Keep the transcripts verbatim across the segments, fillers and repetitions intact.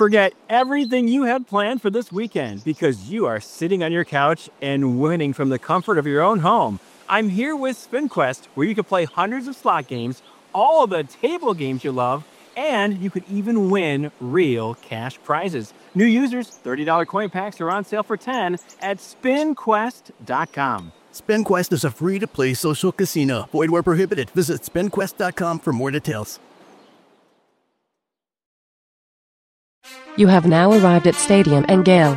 Forget everything you had planned for this weekend because you are sitting on your couch and winning from the comfort of your own home. I'm here with SpinQuest, where you can play hundreds of slot games, all of the table games you love, and you could even win real cash prizes. New users, thirty dollars coin packs are on sale for ten dollars at spin quest dot com. SpinQuest is a free-to-play social casino. Void where prohibited. Visit spin quest dot com for more details. You have now arrived at Stadium and Gale.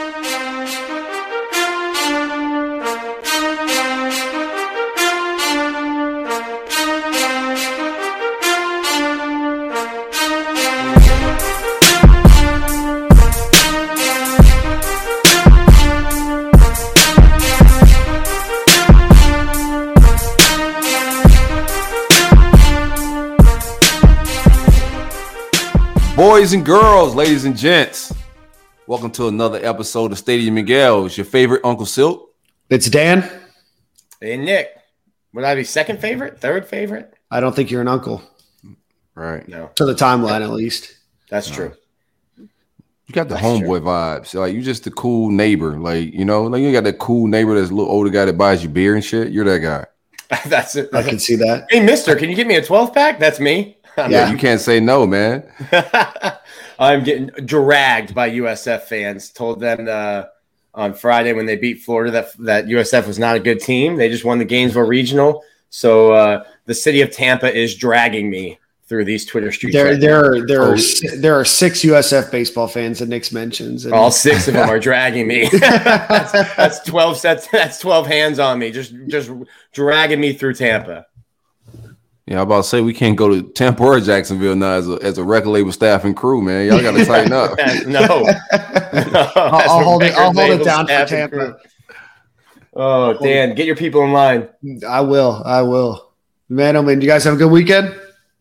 Boys and girls, ladies and gents, welcome to another episode of Stadium and Gale. It's your favorite Uncle Silk. It's Dan. Hey, Nick. Would I be second favorite? Third favorite? I don't think you're an uncle. Right. No. To the timeline, at least. That's No. true. You got the That's homeboy vibes. Like, you just the cool neighbor. Like, you know, like you got that cool neighbor that's a little older guy that buys you beer and shit. You're that guy. That's it. I can see that. Hey, mister, can you give me a twelve pack? That's me. Yeah, Yeah. you can't say no, man. I'm getting dragged by U S F fans. Told them uh, on Friday when they beat Florida that that U S F was not a good team. They just won the Gainesville Regional. So uh, the city of Tampa is dragging me through these Twitter streets. There, right there, are, there, Oh. are, si- there are six U S F baseball fans that Nick's mentions. And All six of them are dragging me. that's, that's twelve sets. That's twelve hands on me, just just dragging me through Tampa. Yeah, I'm about to say we can't go to Tampa or Jacksonville now as a, as a record label staff and crew, man. Y'all got to tighten up. no, no I'll, I'll hold it. I'll hold it down for Tampa. Oh, Dan, get your people in line. I will. I will. Man, I mean, you guys have a good weekend?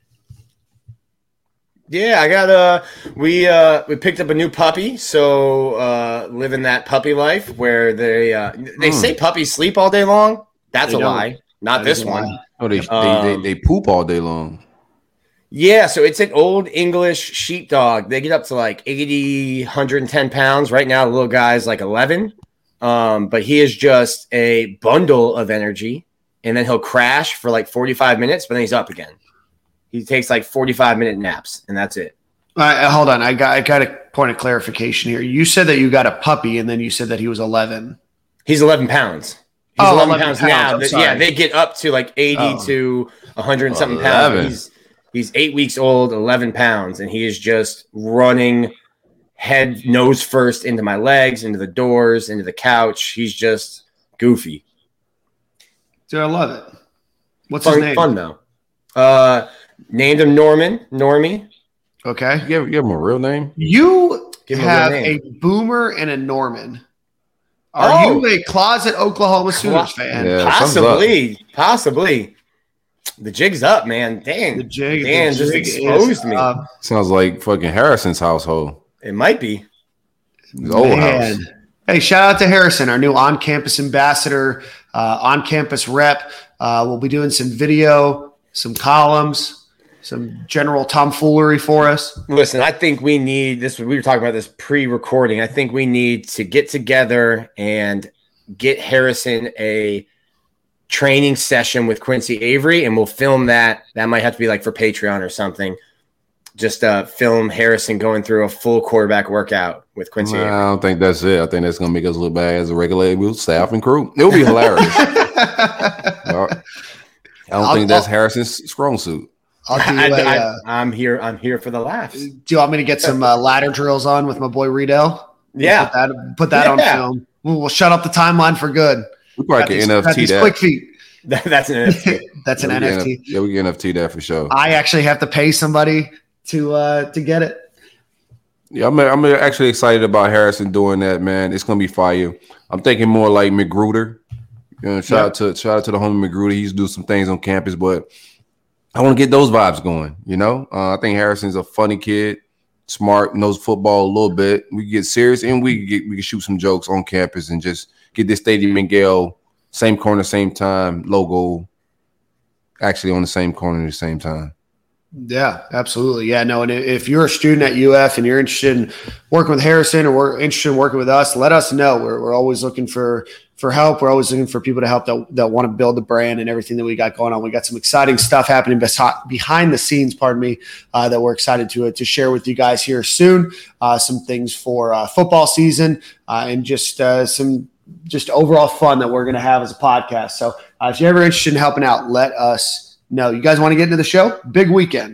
Yeah, I got uh we uh we picked up a new puppy, so uh living that puppy life where they uh they Mm. say puppies sleep all day long. That's They a don't. lie. Not That this is a one. lie. Oh, they, Um, they, they they poop all day long. Yeah, so it's an old English sheepdog. They get up to like eighty, one hundred ten pounds. Right now, the little guy's like eleven. Um, but he is just a bundle of energy. And then he'll crash for like forty-five minutes, but then he's up again. He takes like forty-five minute naps, and that's it. All right, hold on. I got I got a point of clarification here. You said that you got a puppy, and then you said that he was eleven. He's eleven pounds. He's Oh, eleven, eleven pounds, pounds, now. I'm They- sorry. yeah, they get up to like eighty Oh. to one hundred and something eleven. pounds. He's he's eight weeks old, eleven pounds, and he is just running head nose first into my legs, into the doors, into the couch. He's just goofy. Dude, I love it. What's his Fun, name? fun though. Uh, named him Norman. Normie. Okay. You give, give him a real name? You Give him a have real a name. boomer and a Norman. Are Oh. you a closet Oklahoma Sooners Clo- fan? Yeah, something's up. Possibly, possibly. The jig's up, man. Dang, The jig, Dan the just jig is exposed me. up. Sounds like fucking Harrison's household. It might be. His old Man. house. Hey, shout out to Harrison, our new on-campus ambassador, uh, on-campus rep. Uh, we'll be doing some video, some columns, some general tomfoolery for us. Listen, I think we need this. We were talking about this pre-recording. I think we need to get together and get Harrison a training session with Quincy Avery, and we'll film that. That might have to be like for Patreon or something. Just uh, film Harrison going through a full quarterback workout with Quincy Nah, I Avery. don't think that's it. I think that's gonna make us look bad as a regular label staff and crew. It'll be hilarious. Well, I don't I'll- think that's I'll- Harrison's strong suit. I'll do I, a, I, uh, I'm here. I'm here for the laughs. do you want me to get some uh, ladder drills on with my boy Riedel? Yeah. Put that, put that Yeah. on film. We'll, we'll shut up the timeline for good. We probably Got can these- N F got T these that. quick feet. That- That's an N F T. That's an yeah, we N can F T. Yeah, we can N F T that for sure. I actually have to pay somebody to uh, to get it. Yeah, I'm I'm actually excited about Harrison doing that, man. It's gonna be fire. I'm thinking more like Magruder. You know, shout Yeah. out to shout out to the homie Magruder. He used to do some things on campus, but I want to get those vibes going. You know, uh, I think Harrison's a funny kid, smart, knows football a little bit. We can get serious and we can get we can shoot some jokes on campus and just get this Stadium and Gale same corner, same time logo, actually on the same corner at the same time. Yeah, absolutely. Yeah, no. And if you're a student at U F and you're interested in working with Harrison or we're interested in working with us, let us know. We're, we're always looking for, for help. We're always looking for people to help that, that want to build the brand and everything that we got going on. We got some exciting stuff happening behind the scenes, pardon me, uh, that we're excited to, to share with you guys here soon. Uh, some things for uh, football season uh, and just uh, some just overall fun that we're going to have as a podcast. So uh, if you're ever interested in helping out, let us No, you guys want to get into the show? Big weekend.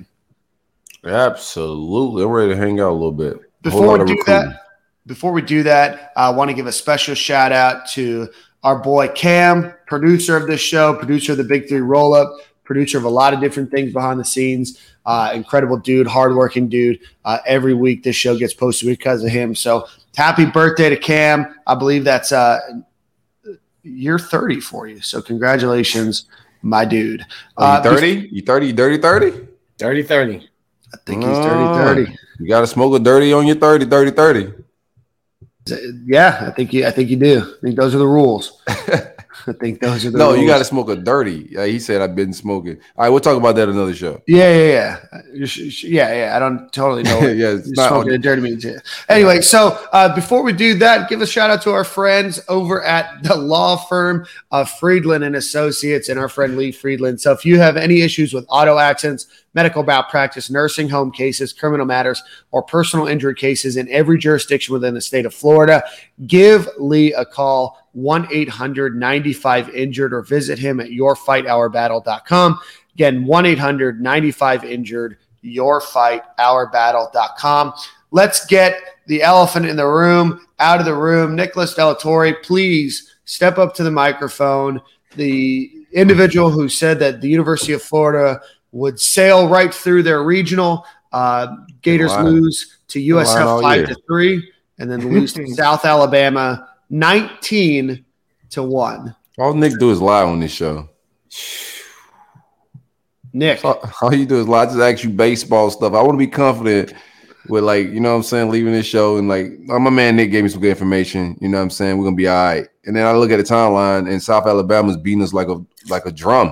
Absolutely. I'm ready to hang out a little bit. Before we do that, before we do that, I want to give a special shout out to our boy Cam, producer of this show, producer of the Big Three Roll Up, producer of a lot of different things behind the scenes. Uh, incredible dude, hardworking dude. Uh, every week this show gets posted because of him. So happy birthday to Cam. I believe that's uh, year thirty for you. So congratulations. My dude. Uh, you thirty? You thirty? You dirty thirty? Dirty thirty. I think he's dirty thirty. You got to smoke a dirty on your thirty, thirty, thirty. Yeah, I think you I think you do. I think those are the rules. I think those are the no, rules. you got to smoke a dirty. Yeah, he said I've been smoking. All right, we'll talk about that another show. Yeah, yeah, yeah. Yeah, yeah. I don't totally know what yeah, it's not smoking a dirty means. Yeah. Anyway, so uh, before we do that, give a shout out to our friends over at the law firm of Friedland and Associates and our friend Lee Friedland. So if you have any issues with auto accidents, medical malpractice, nursing home cases, criminal matters, or personal injury cases in every jurisdiction within the state of Florida, give Lee a call, one eight hundred ninety-five injured, or visit him at your fight our battle dot com. Again, one eight hundred ninety-five injured, your fight our battle dot com. Let's get the elephant in the room out of the room. Nicholas Delatorre, please step up to the microphone. The individual who said that the University of Florida would sail right through their regional. Uh, Gators lose to U S F five to three, and then lose to South Alabama nineteen to one. All Nick do is lie on this show. Nick, all, all you do is lie. I just ask you baseball stuff. I want to be confident with, like, you know what I'm saying, leaving this show, and like my man Nick gave me some good information. You know what I'm saying? We're gonna be all right. And then I look at the timeline, and South Alabama's beating us like a like a drum.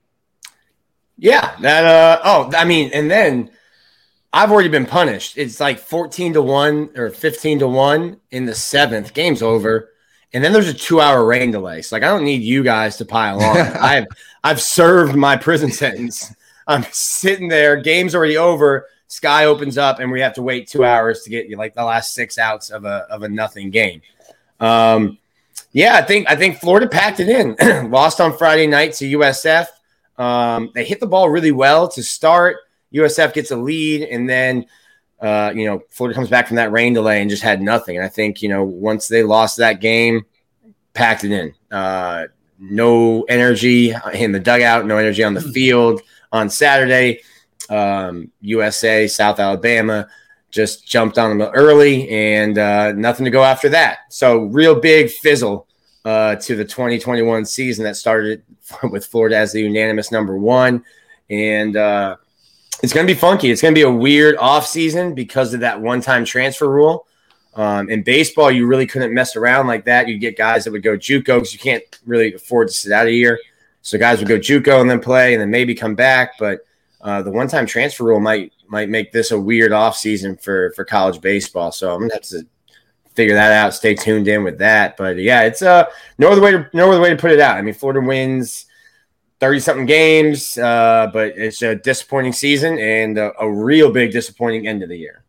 Yeah, that uh oh, I mean, and then I've already been punished. It's like fourteen to one or fifteen to one in the seventh. Game's over. And then there's a two-hour rain delay. So, like, I don't need you guys to pile on. I've I've served my prison sentence. I'm sitting there. Game's already over. Sky opens up, and we have to wait two hours to get, like, the last six outs of a of a nothing game. Um, yeah, I think I think Florida packed it in. Lost on Friday night to U S F. Um, they hit the ball really well to start. U S F gets a lead, and then uh, you know, Florida comes back from that rain delay and just had nothing. And I think, you know, once they lost that game, packed it in. Uh, no energy in the dugout, no energy on the field on Saturday. Um, U S A, South Alabama just jumped on them early, and uh, nothing to go after that. So real big fizzle uh, to the twenty twenty-one season that started with Florida as the unanimous number one. And uh, it's going to be funky. It's going to be a weird offseason because of that one-time transfer rule. Um, in baseball, you really couldn't mess around like that. You'd get guys that would go JUCO because you can't really afford to sit out a year. So guys would go JUCO and then play and then maybe come back. But uh, the one-time transfer rule might might make this a weird offseason for, for college baseball. So I'm going to have to figure that out. Stay tuned in with that. But, yeah, it's uh, no other way to no other way to put it out. I mean, Florida wins thirty-something games, uh, but it's a disappointing season and a, a real big disappointing end of the year.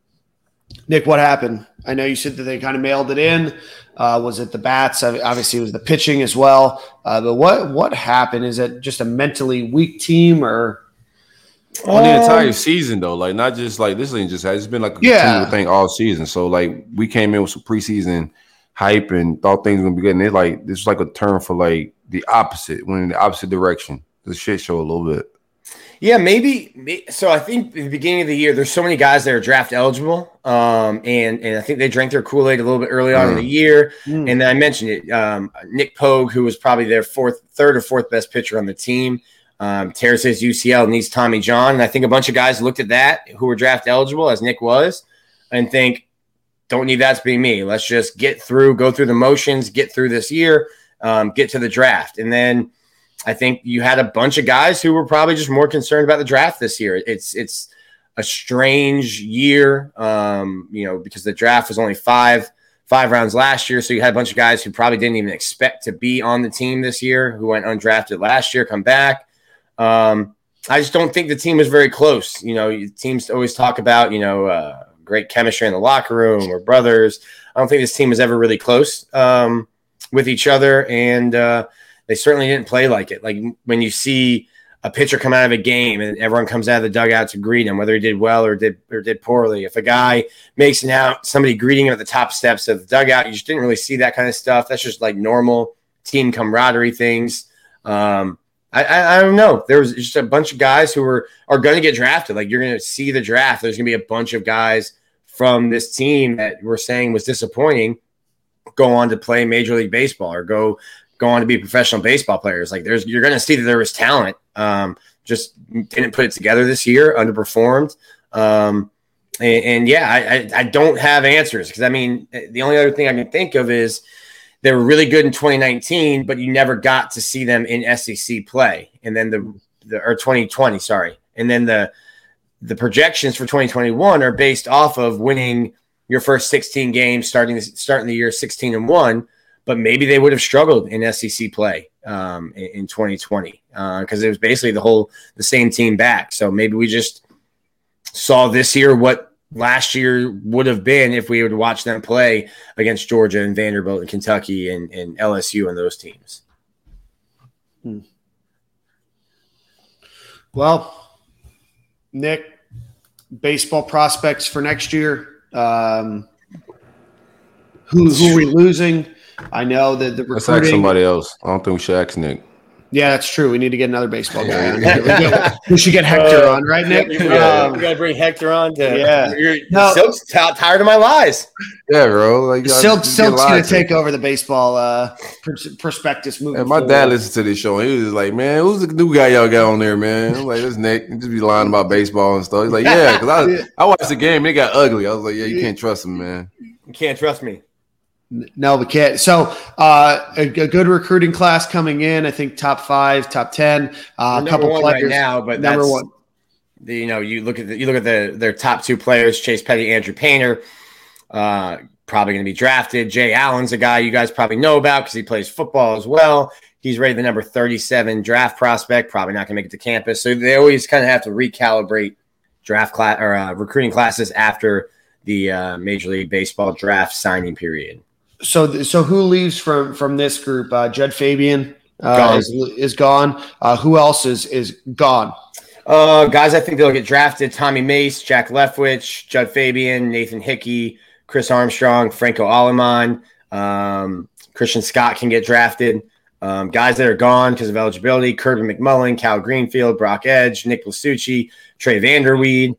Nick, what happened? I know you said that they kind of mailed it in. Uh, was it the bats? Obviously, it was the pitching as well. Uh, but what what happened? Is it just a mentally weak team, or on the entire season though? Like, not just like this ain't just it's been like a yeah. continual thing all season. So like we came in with some preseason hype and thought things were gonna be good. And it like this was like a term for like the opposite, went in the opposite direction. The shit show a little bit. Yeah, maybe. So I think at the beginning of the year, there's so many guys that are draft eligible, um, and and I think they drank their Kool-Aid a little bit early on mm. in the year. Mm. And then I mentioned it, um, Nick Pogue, who was probably their fourth, third or fourth best pitcher on the team, um, tears his U C L, needs Tommy John, and I think a bunch of guys looked at that who were draft eligible, as Nick was, and think, don't need that to be me. Let's just get through, go through the motions, get through this year, um, get to the draft, and then. I think you had a bunch of guys who were probably just more concerned about the draft this year. It's it's a strange year, um, you know, because the draft was only five five rounds last year. So you had a bunch of guys who probably didn't even expect to be on the team this year, who went undrafted last year, come back. Um, I just don't think the team was very close. You know, teams always talk about, you know, uh, great chemistry in the locker room or brothers. I don't think this team was ever really close um, with each other. And uh, they certainly didn't play like it. Like when you see a pitcher come out of a game and everyone comes out of the dugout to greet him, whether he did well or did or did poorly. If a guy makes an out, somebody greeting him at the top steps of the dugout, you just didn't really see that kind of stuff. That's just like normal team camaraderie things. Um, I, I, I don't know. There was just a bunch of guys who were are going to get drafted. Like you're going to see the draft. There's going to be a bunch of guys from this team that we're saying was disappointing go on to play Major League Baseball or go go on to be professional baseball players. Like there's you're going to see that there was talent. Um, just didn't put it together this year, underperformed. Um, and, and yeah, I, I, I don't have answers because I mean the only other thing I can think of is they were really good in twenty nineteen, but you never got to see them in S E C play. And then the, the or twenty twenty, sorry. And then the the projections for twenty twenty-one are based off of winning your first sixteen games, starting starting the year sixteen and one. But maybe they would have struggled in S E C play um, in, in twenty twenty because uh, it was basically the whole the same team back. So maybe we just saw this year what last year would have been if we would watch them play against Georgia and Vanderbilt and Kentucky and, and L S U and those teams. Hmm. Well, Nick, baseball prospects for next year. Um, who who are we losing? I know that the recruiting. Let's ask somebody else. I don't think we should ask Nick. Yeah, that's true. We need to get another baseball guy on. we, we should get Hector uh, on, right, Nick? You got to bring Hector on. To, yeah. You're, no. Silk's t- tired of my lies. Yeah, bro. Like, Silk, Silk's going to take over the baseball uh, pers- prospectus movie. And my forward. Dad listened to this show, and he was just like, man, who's the new guy y'all got on there, man? I'm like, this Nick. He just be lying about baseball and stuff. He's like, yeah, because I, I watched the game. It got ugly. I was like, yeah, you can't trust him, man. You can't trust me. No, we can't. So uh, a, a good recruiting class coming in. I think top five, top ten. Uh, a couple players right now, but number that's, one. The, you know, you look at the, you look at the their top two players: Chase Petty, Andrew Painter. Uh, probably going to be drafted. Jay Allen's a guy you guys probably know about because he plays football as well. He's rated the number thirty-seven draft prospect. Probably not going to make it to campus. So they always kind of have to recalibrate draft class or uh, recruiting classes after the uh, Major League Baseball draft signing period. So, so who leaves from from this group? Uh, Judd Fabian uh, is, is gone. Uh, who else is is gone? Uh, guys, I think they'll get drafted: Tommy Mace, Jack Leftwich, Judd Fabian, Nathan Hickey, Chris Armstrong, Franco Aleman, um, Christian Scott can get drafted. Um, guys that are gone because of eligibility: Kirby McMullen, Cal Greenfield, Brock Edge, Nick Lasucci, Trey Vanderweed.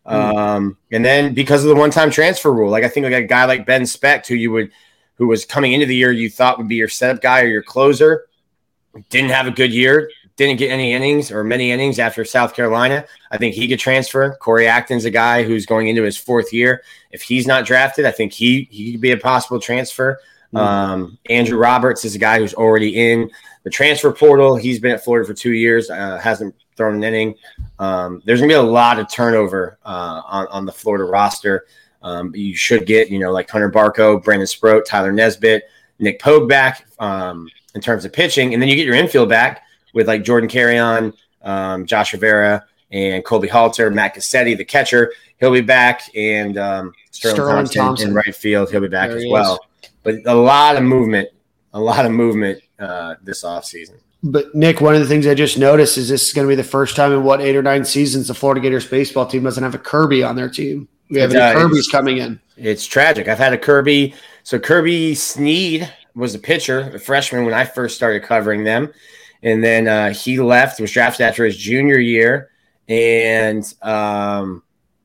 Um, and then because of the one-time transfer rule, like I think like a guy like Ben Specht, who you would. who was coming into the year you thought would be your setup guy or your closer, didn't have a good year, didn't get any innings or many innings after South Carolina. I think he could transfer. Corey Acton's a guy who's going into his fourth year. If he's not drafted, I think he, he could be a possible transfer. Mm-hmm. Um, Andrew Roberts is a guy who's already in the transfer portal. He's been at Florida for two years, uh, hasn't thrown an inning. Um, there's going to be a lot of turnover uh, on, on the Florida roster. Um, you should get, you know, like Hunter Barco, Brandon Sproat, Tyler Nesbitt, Nick Pogue back um, in terms of pitching. And then you get your infield back with like Jordan Carrion, um, Josh Rivera, and Colby Halter, Matt Cassetti, the catcher. He'll be back. And um, Sterling, Sterling Thompson, Thompson in right field. He'll be back there as well. Is. But a lot of movement, a lot of movement uh, this offseason. But, Nick, one of the things I just noticed is this is going to be the first time in, what, eight or nine seasons the Florida Gators baseball team doesn't have a Kirby on their team. We have any Kirby's coming in. It's tragic. I've had a Kirby. So Kirby Sneed was a pitcher, a freshman when I first started covering them. And then uh, he left, was drafted after his junior year. And um,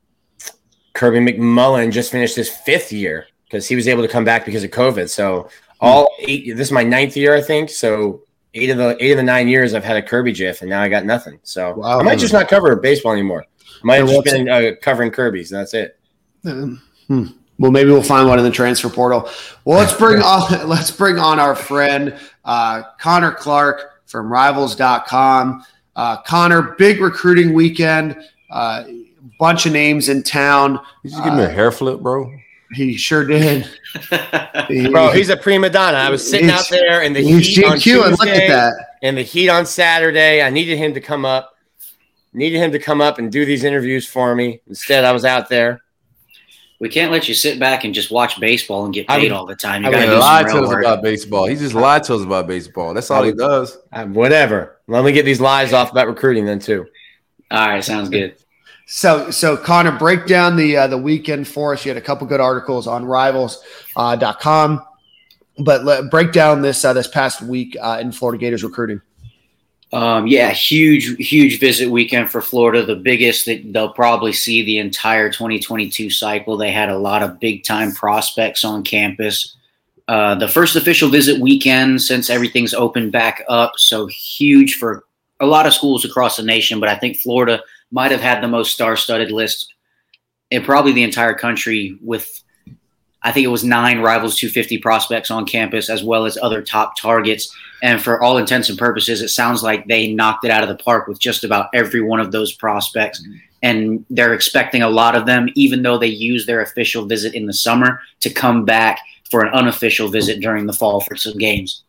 Kirby McMullen just finished his fifth year because he was able to come back because of COVID. So all eight, this is my ninth year, I think. So eight of the eight of the nine years I've had a Kirby GIF, and now I got nothing. So wow. I might just not cover baseball anymore. Might have just been uh, covering Kirby's. That's it. Um, hmm. Well, maybe we'll find one in the transfer portal. Well, let's bring on let's bring on our friend uh, Connor Clark from rivals dot com. Uh, Connor, big recruiting weekend. Uh, bunch of names in town. You just give me a hair flip, bro. He sure did. he, Bro, he's a prima donna. I was sitting out there in the heat on Tuesday, look at that. And the heat on Saturday. I needed him to come up. Needed him to come up and do these interviews for me. Instead, I was out there. We can't let you sit back and just watch baseball and get paid I, all the time. You I got to lie to us work. about baseball. He just lied to us about baseball. That's all I, he does. I, whatever. Let me get these lies off about recruiting then too. All right, sounds good. So, so Connor, break down the uh, the weekend for us. You had a couple good articles on rivals dot com, uh, but let, break down this uh, this past week uh, in Florida Gators recruiting. Um, yeah, huge, huge visit weekend for Florida. The biggest that they'll probably see the entire twenty twenty-two cycle. They had a lot of big time prospects on campus. Uh, the first official visit weekend since everything's opened back up. So huge for a lot of schools across the nation, but I think Florida might have had the most star-studded list in probably the entire country with, I think it was nine Rivals two fifty prospects on campus as well as other top targets. And for all intents and purposes, it sounds like they knocked it out of the park with just about every one of those prospects. And they're expecting a lot of them, even though they use their official visit in the summer, to come back for an unofficial visit during the fall for some games.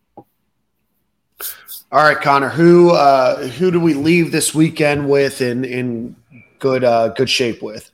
All right, Connor, who uh, who do we leave this weekend with in in good uh, good shape with?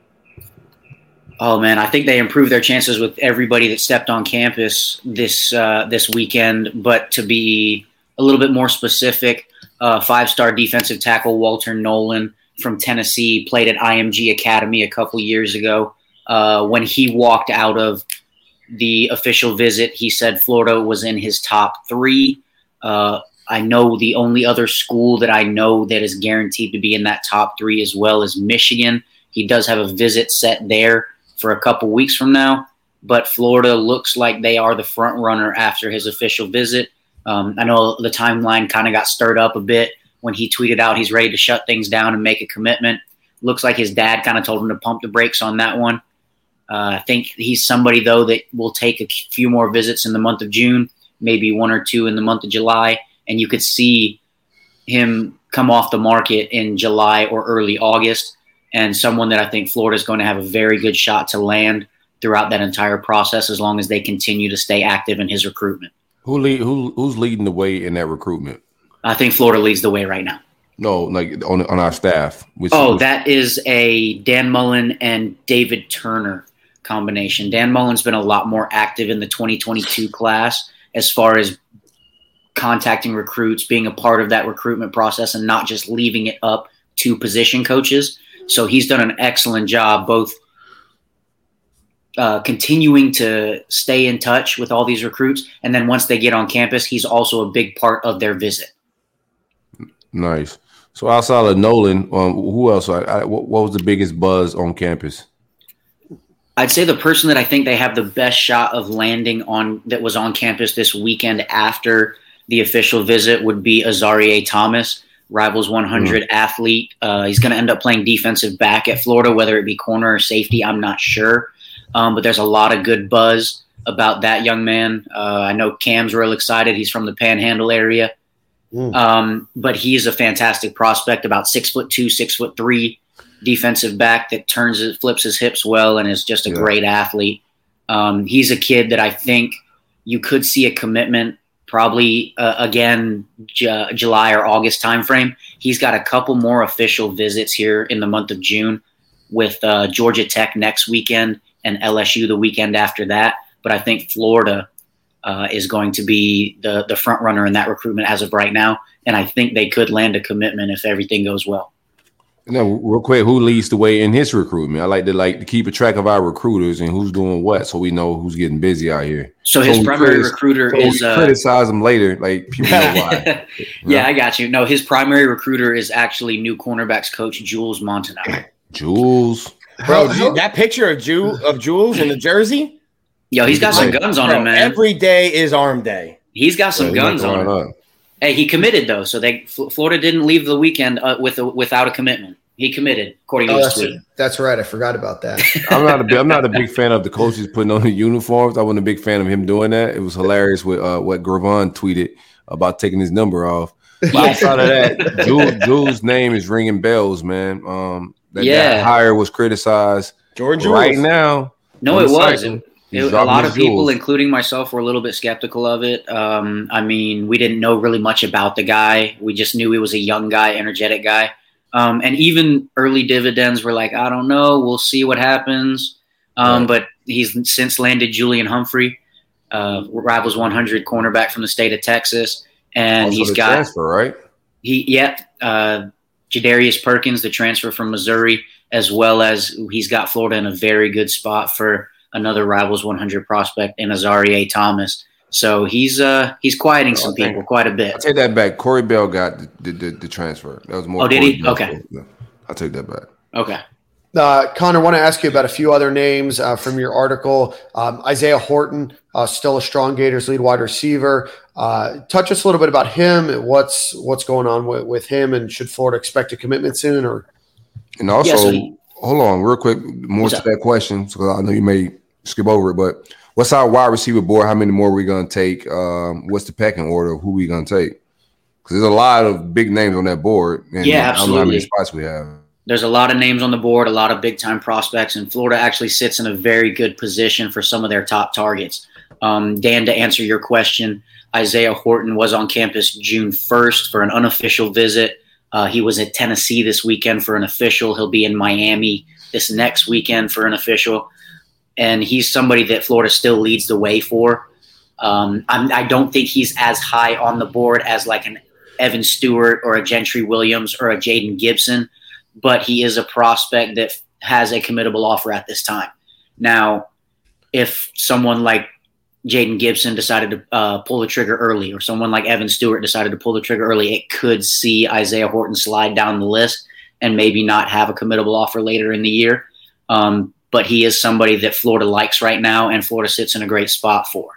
Oh man, I think they improved their chances with everybody that stepped on campus this uh, this weekend. But to be a little bit more specific, uh, five-star defensive tackle Walter Nolan from Tennessee played at I M G Academy a couple years ago. Uh, when he walked out of the official visit, he said Florida was in his top three. Uh, I know the only other school that I know that is guaranteed to be in that top three as well is Michigan. He does have a visit set there for a couple weeks from now, but Florida looks like they are the front runner after his official visit. Um, I know the timeline kind of got stirred up a bit when he tweeted out he's ready to shut things down and make a commitment. Looks like his dad kind of told him to pump the brakes on that one. Uh, I think he's somebody, though, that will take a few more visits in the month of June, maybe one or two in the month of July, and you could see him come off the market in July or early August, and someone that I think Florida is going to have a very good shot to land throughout that entire process as long as they continue to stay active in his recruitment. Who lead, who who's leading the way in that recruitment? I think Florida leads the way right now. No, like on on our staff. Which, oh, which, that is a Dan Mullen and David Turner combination. Dan Mullen's been a lot more active in the twenty twenty-two class as far as contacting recruits, being a part of that recruitment process and not just leaving it up to position coaches. So he's done an excellent job both uh, continuing to stay in touch with all these recruits, and then once they get on campus, he's also a big part of their visit. Nice. So outside of Nolan, um, who else? I, I, what, what was the biggest buzz on campus? I'd say the person that I think they have the best shot of landing on that was on campus this weekend after the official visit would be Azarie Thomas, Rivals one hundred mm. athlete. Uh, he's going to end up playing defensive back at Florida, whether it be corner or safety, I'm not sure. Um, but there's a lot of good buzz about that young man. Uh, I know Cam's real excited. He's from the Panhandle area. Mm. Um, but he is a fantastic prospect, about six foot two, six foot three defensive back that turns it, flips his hips well, and is just a yeah. great athlete. Um, he's a kid that I think you could see a commitment probably uh, again J- July or August timeframe. He's got a couple more official visits here in the month of June with uh, Georgia Tech next weekend and L S U the weekend after that. But I think Florida uh, is going to be the the front runner in that recruitment as of right now, and I think they could land a commitment if everything goes well. No, real quick, who leads the way in his recruitment? I like to like to keep a track of our recruiters and who's doing what, so we know who's getting busy out here. So his so primary critis- recruiter so is we uh, criticize him later, like people know why. yeah, yeah, I got you. No, his primary recruiter is actually new cornerbacks coach Jules Montanaro. Jules, bro, that picture of Ju of Jules in the jersey. Yo, he's got some guns on bro, him, man. Every day is arm day. He's got some yeah, guns on him. Up. Hey, he committed though, so they Florida didn't leave the weekend uh, with a, without a commitment. He committed, according to Oh, his that's, tweet. that's right. I forgot about that. I'm not a big, I'm not a big fan of the coaches putting on the uniforms. I wasn't a big fan of him doing that. It was hilarious with uh, what Gravon tweeted about taking his number off. But outside of that, Jules, Jules' name is ringing bells, man. Um, that, Yeah. that hire was criticized. Jordan Jules. Right now. No, on it the was. cycle, It- he's it- a dropping lot his of people, jewels. including myself, were a little bit skeptical of it. Um, I mean, we didn't know really much about the guy. We just knew he was a young guy, energetic guy. Um, and even early dividends were like, I don't know. We'll see what happens. Um, Right. But he's since landed Julian Humphrey, uh, Rivals one hundred cornerback from the state of Texas. And Also he's the got transfer, right? He, yeah, uh, Jadarius Perkins, the transfer from Missouri, as well as he's got Florida in a very good spot for another Rivals one hundred prospect in Azarie Thomas. So he's uh, he's quieting some Okay. people quite a I bit. take that back. Corey Bell got the, the, the, the transfer. That was more. Oh, did Corey he? Bell. Okay. Yeah, I take that back. Okay. Uh, Connor, want to ask you about a few other names uh, from your article. Um, Isaiah Horton, uh, still a strong Gators lead wide receiver. Uh, touch us a little bit about him. What's what's going on with, with him, and should Florida expect a commitment soon? Or And also, Yeah, so he- hold on, real quick, more What's to up? that question, because I know you may skip over it, but what's our wide receiver board? How many more are we going to take? Um, what's the pecking order of who we going to take? Because there's a lot of big names on that board. And Yeah, I don't know how many absolutely. spots we have. There's a lot of names on the board, a lot of big time prospects, and Florida actually sits in a very good position for some of their top targets. Um, Dan, to answer your question, Isaiah Horton was on campus June first for an unofficial visit. Uh, he was at Tennessee this weekend for an official. He'll be in Miami this next weekend for an official. And he's somebody that Florida still leads the way for. Um, I'm, I don't think he's as high on the board as like an Evan Stewart or a Gentry Williams or a Jaden Gibson, but he is a prospect that has a committable offer at this time. Now, if someone like Jaden Gibson decided to uh, pull the trigger early, or someone like Evan Stewart decided to pull the trigger early, it could see Isaiah Horton slide down the list and maybe not have a committable offer later in the year. Um, but he is somebody that Florida likes right now, and Florida sits in a great spot for.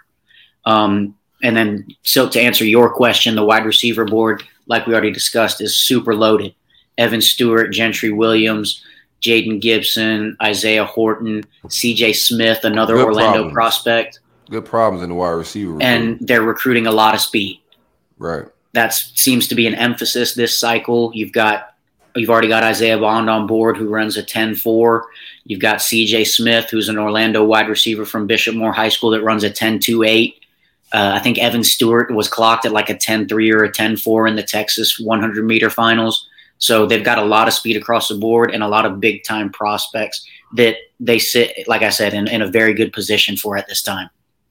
Um, and then, so to answer your question, the wide receiver board, like we already discussed, is super loaded. Evan Stewart, Gentry Williams, Jaden Gibson, Isaiah Horton, C J Smith, another Good Orlando problems. prospect. Good problems in the wide receiver room. And they're recruiting a lot of speed. right. That seems to be an emphasis this cycle. You've got you've already got Isaiah Bond on board, who runs a ten four. You've got C J Smith, who's an Orlando wide receiver from Bishop Moore High School that runs a ten two eight. Uh, I think Evan Stewart was clocked at like a ten three or a ten four in the Texas one hundred meter finals. So they've got a lot of speed across the board and a lot of big time prospects that they sit, like I said, in, in a very good position for at this time.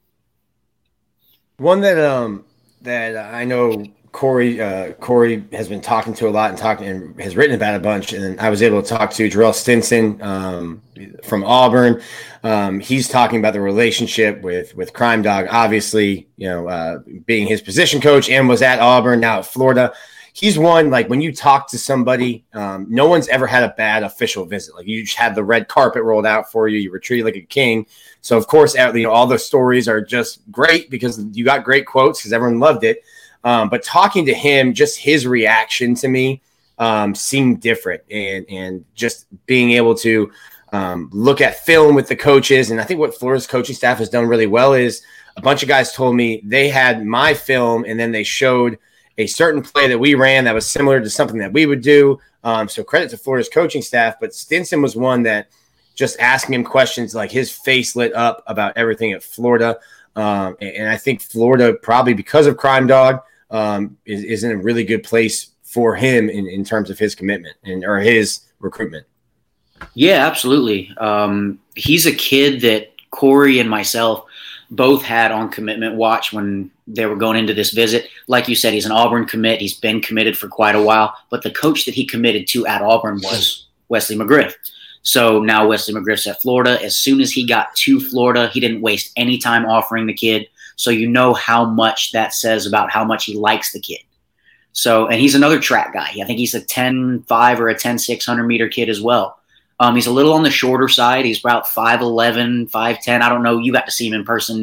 One that um that I know Corey uh, Corey has been talking to a lot and talking and has written about a bunch, and I was able to talk to Jarrell Stinson um, from Auburn. Um, he's talking about the relationship with with Crime Dog, obviously, you know, uh, being his position coach and was at Auburn, now at Florida. He's one, like, when you talk to somebody, um, no one's ever had a bad official visit. Like, you just had the red carpet rolled out for you. You were treated like a king. So, of course, you know, all the stories are just great because you got great quotes because everyone loved it. Um, but talking to him, just his reaction to me um, seemed different. And, and just being able to um, look at film with the coaches. And I think what Florida's coaching staff has done really well is a bunch of guys told me they had my film and then they showed a certain play that we ran that was similar to something that we would do. Um, so credit to Florida's coaching staff, but Stinson was one that just asking him questions, like his face lit up about everything at Florida. Um, and, and I think Florida, probably because of Crime Dog, um, is, is in a really good place for him in, in terms of his commitment and or his recruitment. Yeah, absolutely. Um, he's a kid that Corey and myself both had on commitment watch when they were going into this visit. Like you said, he's an Auburn commit. He's been committed for quite a while, but the coach that he committed to at Auburn was Wesley McGriff. So now Wesley McGriff's at Florida. As soon as he got to Florida, he didn't waste any time offering the kid. So you know how much that says about how much he likes the kid. So, and he's another track guy. I think he's a ten five or a ten six hundred meter kid as well. Um, he's a little on the shorter side. He's about five eleven, five ten. I don't know. You got to see him in person, Nick.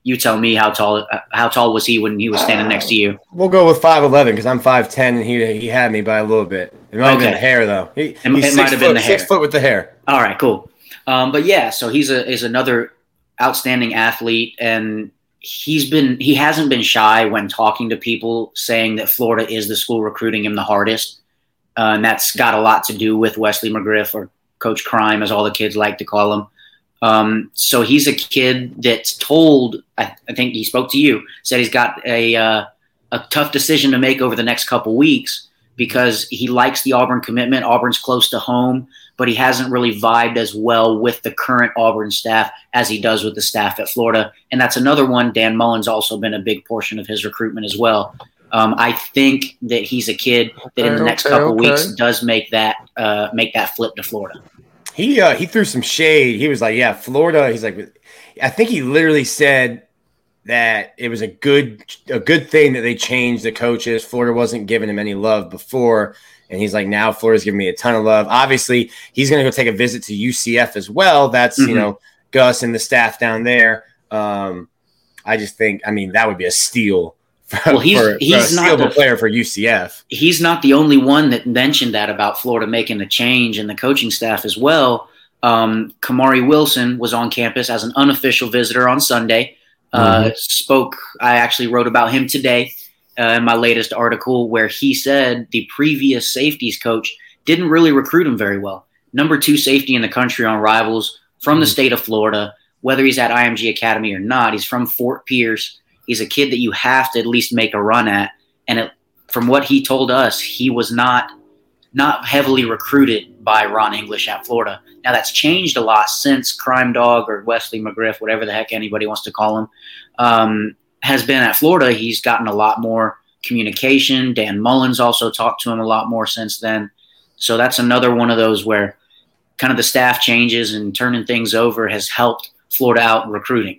you tell me how tall how tall was he when he was standing next to you? We'll go with five eleven because I'm five ten and he he had me by a little bit. It might have Okay. been the hair though. He, It- he's it six might have foot, been the six hair. foot with the hair. All right, cool. Um, but yeah, so he's a is another outstanding athlete, and he's been he hasn't been shy when talking to people, saying that Florida is the school recruiting him the hardest, uh, and that's got a lot to do with Wesley McGriff, or Coach Crime, as all the kids like to call him. Um, so he's a kid that's told. I, I think he spoke to you, said he's got a uh, a tough decision to make over the next couple weeks because he likes the Auburn commitment. Auburn's close to home, but he hasn't really vibed as well with the current Auburn staff as he does with the staff at Florida. And that's another one. Dan Mullen's also been a big portion of his recruitment as well. Um, I think that he's a kid that in the Okay, next okay, couple okay. weeks does make that uh, make that flip to Florida. He uh, he threw some shade. He was like, "Yeah, Florida." He's like, I think he literally said that it was a good a good thing that they changed the coaches. Florida wasn't giving him any love before, and he's like, now Florida's giving me a ton of love. Obviously, he's going to go take a visit to U C F as well. That's Mhm. you know Gus and the staff down there. Um, I just think, I mean, that would be a steal. For, Well, he's- for, he's for a not stealable the- player for U C F. He's not the only one that mentioned that about Florida making the change in the coaching staff as well. Um, Kamari Wilson was on campus as an unofficial visitor on Sunday. Uh, spoke. I actually wrote about him today uh, in my latest article, where he said the previous safeties coach didn't really recruit him very well. Number two safety in the country on Rivals, from the state of Florida. Whether he's at I M G Academy or not, he's from Fort Pierce. He's a kid that you have to at least make a run at. And it, from what he told us, he was not not heavily recruited by Ron English at Florida. Now, that's changed a lot since Crime Dog, or Wesley McGriff, whatever the heck anybody wants to call him, um, has been at Florida. He's gotten a lot more communication. Dan Mullen's also talked to him a lot more since then. So that's another one of those where kind of the staff changes and turning things over has helped Florida out in recruiting.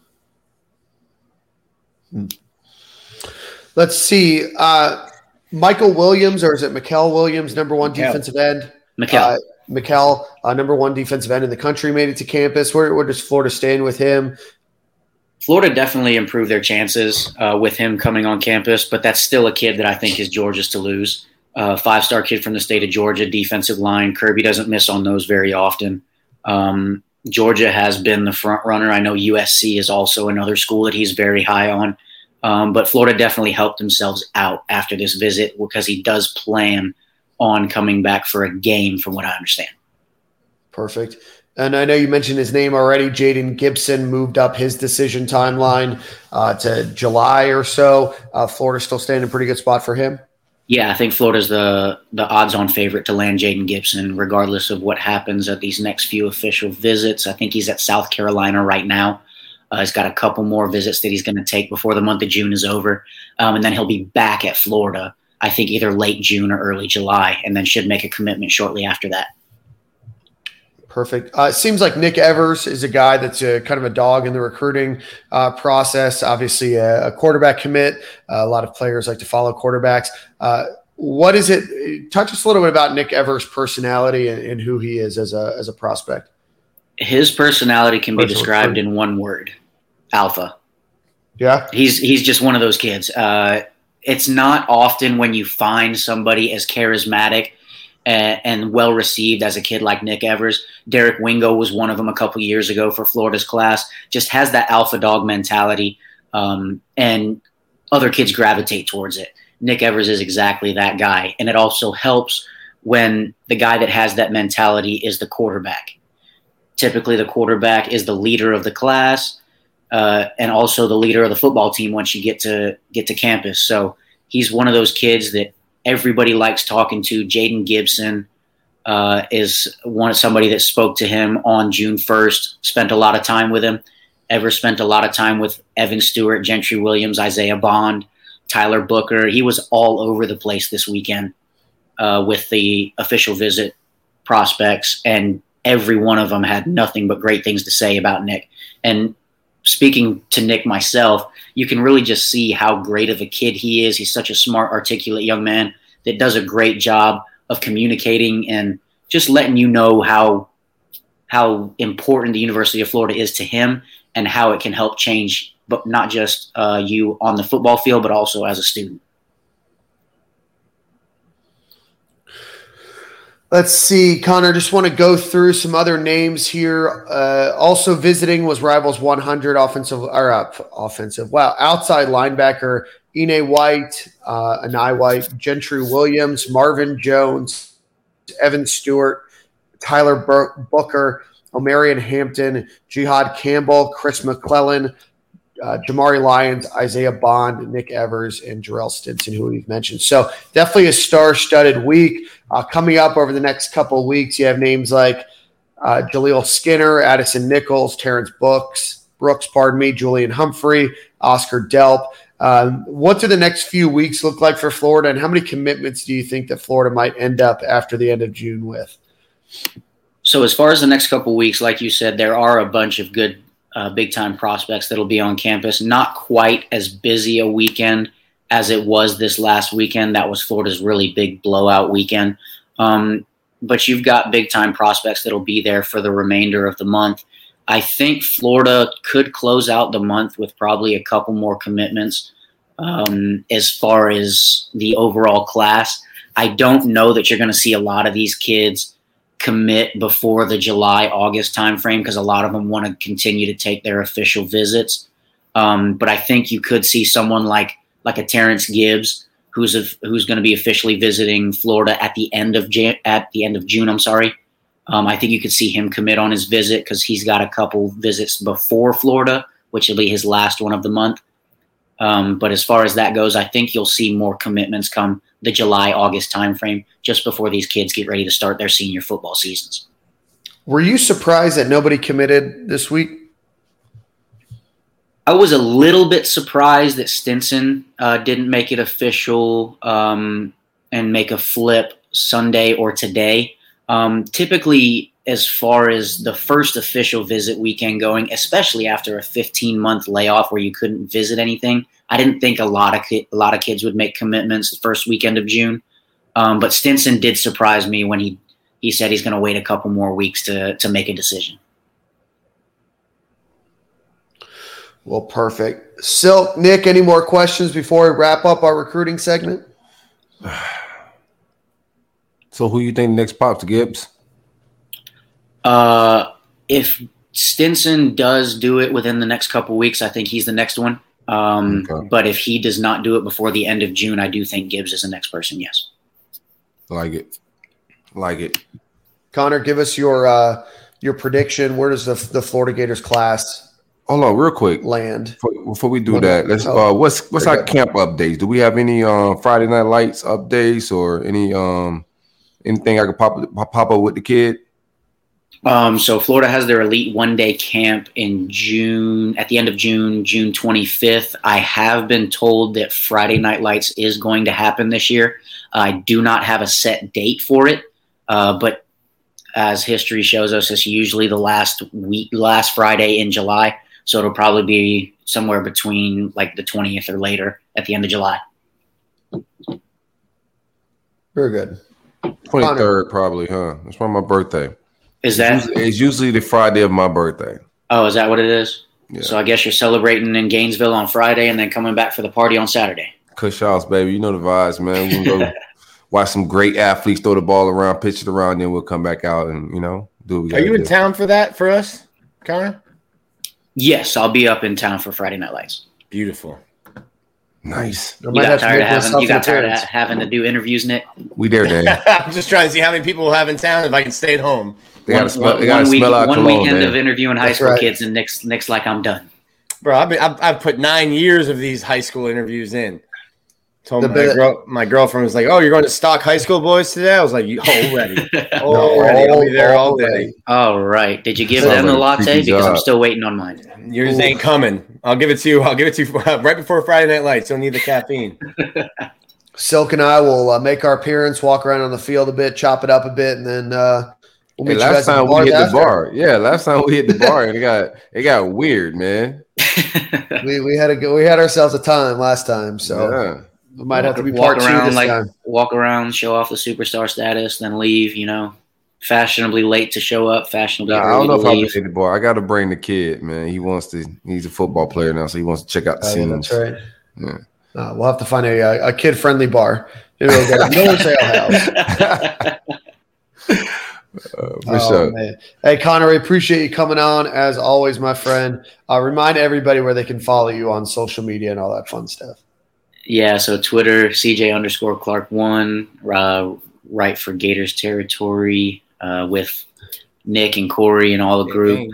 Let's see. Uh, Michael Williams, or is it Mikel Williams, number one Mikel. defensive end? Mikel. Uh, Mikel, uh, number one defensive end in the country, made it to campus. Where, where does Florida stand with him? Florida definitely improved their chances uh, with him coming on campus, but that's still a kid that I think is Georgia's to lose. Uh, five-star kid from the state of Georgia, defensive line. Kirby doesn't miss on those very often. Um, Georgia has been the front runner. I know U S C is also another school that he's very high on. Um, but Florida definitely helped themselves out after this visit because he does plan on coming back for a game, from what I understand. Perfect. And I know you mentioned his name already. Jaden Gibson moved up his decision timeline uh, to July or so. Uh, Florida still staying in a pretty good spot for him. Yeah, I think Florida's the the odds-on favorite to land Jaden Gibson, regardless of what happens at these next few official visits. I think he's at South Carolina right now. Uh, he's got a couple more visits that he's going to take before the month of June is over. Um, and then he'll be back at Florida, I think either late June or early July, and then should make a commitment shortly after that. Perfect. Uh, it seems like Nick Evers is a guy that's a, kind of a dog in the recruiting uh, process. Obviously, a, a quarterback commit. Uh, a lot of players like to follow quarterbacks. Uh, what is it? Touch us a little bit about Nick Evers' personality and, and who he is as a as a prospect. His personality can be Personal described trait. in one word: alpha. Yeah. He's he's just one of those kids. Uh, it's not often when you find somebody as charismatic and, and well received as a kid like Nick Evers. Derek Wingo was one of them a couple years ago for Florida's class. Just has that alpha dog mentality, um, and other kids gravitate towards it. Nick Evers is exactly that guy, and it also helps when the guy that has that mentality is the quarterback. Typically, the quarterback is the leader of the class. Uh, and also the leader of the football team once you get to get to campus. So he's one of those kids that everybody likes talking to. Jaden Gibson uh, is one somebody that spoke to him on June first, spent a lot of time with him. Ever spent a lot of time with Evan Stewart, Gentry Williams, Isaiah Bond, Tyler Booker. He was all over the place this weekend uh, with the official visit prospects, and every one of them had nothing but great things to say about Nick. And speaking to Nick myself, you can really just see how great of a kid he is. He's such a smart, articulate young man that does a great job of communicating and just letting you know how how important the University of Florida is to him and how it can help change but not just uh, you on the football field, but also as a student. Let's see, Connor, just want to go through some other names here. Uh, also visiting was Rivals one hundred offensive or uh, offensive. Wow. Outside linebacker, Ine White, uh, Anai White, Gentry Williams, Marvin Jones, Evan Stewart, Tyler Bur- Booker, Omarion Hampton, Jihad Campbell, Chris McClellan, uh, Jamari Lyons, Isaiah Bond, Nick Evers, and Jarrell Stinson, who we've mentioned. So definitely a star-studded week. Uh, coming up over the next couple of weeks, you have names like uh, Jaleel Skinner, Addison Nichols, Terrence Brooks, Brooks, pardon me, Julian Humphrey, Oscar Delp. Um, what do the next few weeks look like for Florida, and how many commitments do you think that Florida might end up after the end of June with? So as far as the next couple of weeks, like you said, there are a bunch of good uh, big-time prospects that'll be on campus. Not quite as busy a weekend as it was this last weekend. That was Florida's really big blowout weekend. Um, but you've got big-time prospects that'll be there for the remainder of the month. I think Florida could close out the month with probably a couple more commitments um, as far as the overall class. I don't know that you're going to see a lot of these kids commit before the July, August timeframe because a lot of them want to continue to take their official visits. Um, but I think you could see someone like like a Terrence Gibbs, who's a, who's going to be officially visiting Florida at the end of Jan- at the end of June. I'm sorry. Um, I think you could see him commit on his visit because he's got a couple visits before Florida, which will be his last one of the month. Um, but as far as that goes, I think you'll see more commitments come the July, August timeframe, just before these kids get ready to start their senior football seasons. Were you surprised that nobody committed this week? I was a little bit surprised that Stinson uh, didn't make it official um, and make a flip Sunday or today. Um, typically, as far as the first official visit weekend going, especially after a fifteen-month layoff where you couldn't visit anything, I didn't think a lot of ki- a lot of kids would make commitments the first weekend of June. Um, but Stinson did surprise me when he, he said he's going to wait a couple more weeks to to make a decision. Well, perfect. Silk, Nick, any more questions before we wrap up our recruiting segment? So who you think next pops, Gibbs? Uh, if Stinson does do it within the next couple weeks, I think he's the next one. Um, okay. But if he does not do it before the end of June, I do think Gibbs is the next person, yes. Like it. Like it. Connor, give us your uh, your prediction. Where does the, the Florida Gators class Hold on, real quick. land? Before, before we do that, let's. Oh, uh, what's what's our good. camp updates? Do we have any uh, Friday Night Lights updates or any um anything I could pop pop up with the kid? Um, so Florida has their elite one-day camp in June, at the end of June, June twenty-fifth. I have been told that Friday Night Lights is going to happen this year. I do not have a set date for it, uh, but as history shows us, it's usually the last week, last Friday in July. So it'll probably be somewhere between like the twentieth or later at the end of July. Very good. twenty-third probably, huh? That's for my birthday. Is that? It's usually, it's usually the Friday of my birthday. Oh, is that what it is? Yeah. So I guess you're celebrating in Gainesville on Friday and then coming back for the party on Saturday. Cush House, baby. You know the vibes, man. We can go watch some great athletes throw the ball around, pitch it around, then we'll come back out and, you know, do what we Are you in do. town for that for us, Connor? Yes, I'll be up in town for Friday Night Lights. Beautiful. Nice. You got tired of having you got tired of having to do interviews, Nick? We there, Dan. I'm just trying to see how many people we'll have in town if I can stay at home. They one gotta smell, they one gotta week, smell out one cologne, weekend man. of interviewing high That's school right. kids, and Nick's, Nick's like, I'm done. Bro, I've, been, I've, I've put nine years of these high school interviews in. Told The my, bit- girl, my girlfriend was like, "Oh, you're going to Stock High School boys today?" I was like, "Already, already, I'll be there all day." All right. Did you give Sounds them the like a latte? creepy Because I'm job. still waiting on mine. Yours ain't coming. I'll give it to you. I'll give it to you right before Friday Night Lights. Don't need the caffeine. Silk and I will uh, make our appearance, walk around on the field a bit, chop it up a bit, and then uh, we'll meet Hey, you last guys at time the we bars hit the after. bar. Yeah, last time we hit the bar and it got it got weird, man. We we had a go, we had ourselves a time last time, so Yeah. we might have to be walk part two around this like time. walk around, show off the superstar status, then leave. You know, fashionably late to show up, fashionably Nah, I early don't know to if leave. I'm the boy. I got to bring the kid, man. He wants to. He's a football player now, so he wants to check out the Oh, yeah, scenes. that's right. Yeah. Uh, we'll have to find a, a kid-friendly bar. Maybe we'll go to Miller's Ale House. Uh, for Oh, sure. man. Hey, Connor, we appreciate you coming on as always, my friend. Uh, remind everybody where they can follow you on social media and all that fun stuff. Yeah, so Twitter, C J underscore Clark one, uh, right for Gators territory uh, with Nick and Corey and all the group.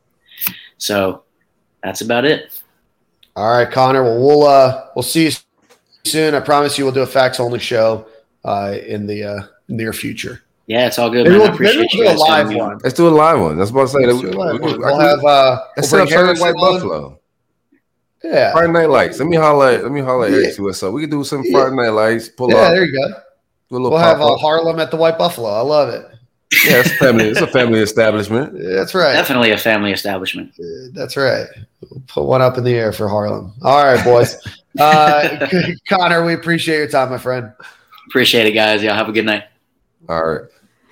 So that's about it. All right, Connor. Well, we'll uh, we'll see you soon. I promise you, we'll do a facts only show uh, in the uh, near future. Yeah, it's all good, Maybe man. I we'll, maybe appreciate we'll you do a guys live having me on. one. Let's do a live one. That's what I say. Let's We, do a live we, one. I We'll can- have uh, Let's we'll set bring up Harris Friday Night on. Buffalo. Yeah, Friday Night Lights. Let me holler. At, let me holler at Yeah. Eric. See what's up. We can do some Yeah. Friday Night Lights. Pull yeah. up. There you go. Do a little We'll have uh, pop-up. Harlem at the White Buffalo. I love it. Yeah, it's a family. It's a family establishment. Yeah, that's right. Definitely a family establishment. Uh, That's right. We'll put one up in the air for Harlem. All right, boys. uh, Connor, we appreciate your time, my friend. Appreciate it, guys. Y'all have a good night. All right.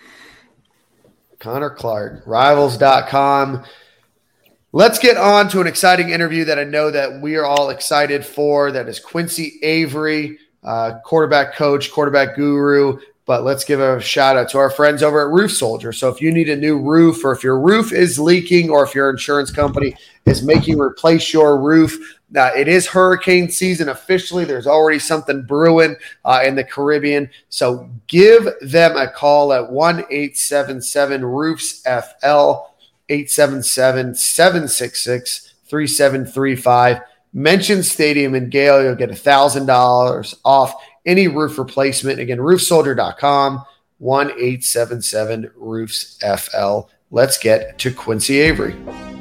Connor Clark, rivals dot com. Let's get on to an exciting interview that I know that we are all excited for. That is Quincy Avery, uh, quarterback coach, quarterback guru. But let's give a shout out to our friends over at Roof Soldier. So if you need a new roof, or if your roof is leaking, or if your insurance company is making you replace your roof, uh, it is hurricane season officially. There's already something brewing uh, in the Caribbean. So give them a call at one eight seven seven roofs F L, eight seven seven, seven six six, three seven three five. Mention Stadium and Gale. You'll get one thousand dollars off any roof replacement. Again, roof soldier dot com, one eight seven seven roofs F L. Let's get to Quincy Avery.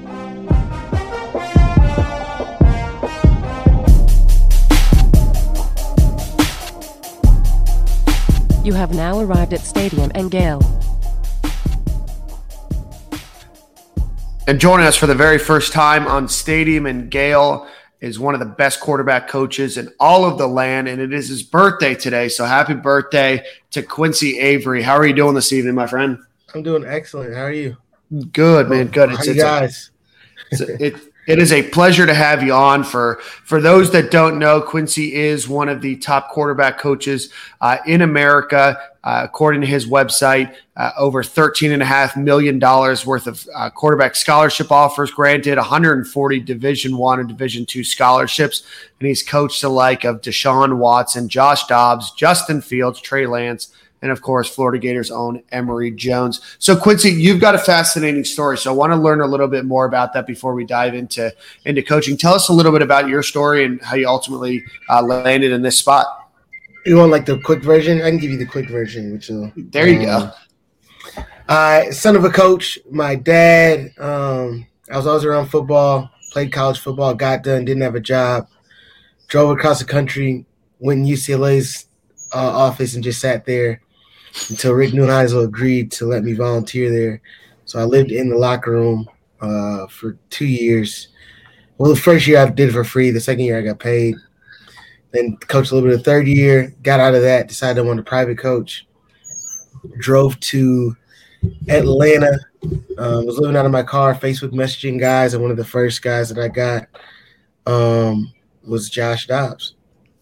You have now arrived at Stadium and Gale. And joining us for the very first time on Stadium and Gale is one of the best quarterback coaches in all of the land, and it is his birthday today. So happy birthday to Quincy Avery. How are you doing this evening, my friend? I'm doing excellent. How are you? Good, man. Good. How It's, you it's a- guys? It's a- it, it is a pleasure to have you on. For for those that don't know, Quincy is one of the top quarterback coaches uh, in America. Uh, according to his website, uh, over thirteen point five million dollars worth of uh, quarterback scholarship offers granted, one hundred forty Division One and Division Two scholarships, and he's coached the like of Deshaun Watson, Josh Dobbs, Justin Fields, Trey Lance, and of course, Florida Gators' own Emory Jones. So, Quincy, you've got a fascinating story. So, I want to learn a little bit more about that before we dive into into coaching. Tell us a little bit about your story and how you ultimately uh, landed in this spot. You want like the quick version? I can give you the quick version. Which will, There you um, go. Uh, son of a coach. My dad. Um, I was always around football. Played college football. Got done. Didn't have a job. Drove across the country. Went in U C L A's uh, office and just sat there until Rick Neuheisel agreed to let me volunteer there. So I lived in the locker room uh, for two years. Well, the first year I did it for free. The second year I got paid. Then coached a little bit the third year. Got out of that. Decided I wanted to private coach. Drove to Atlanta. Um, was living out of my car, Facebook messaging guys, and one of the first guys that I got um, was Josh Dobbs.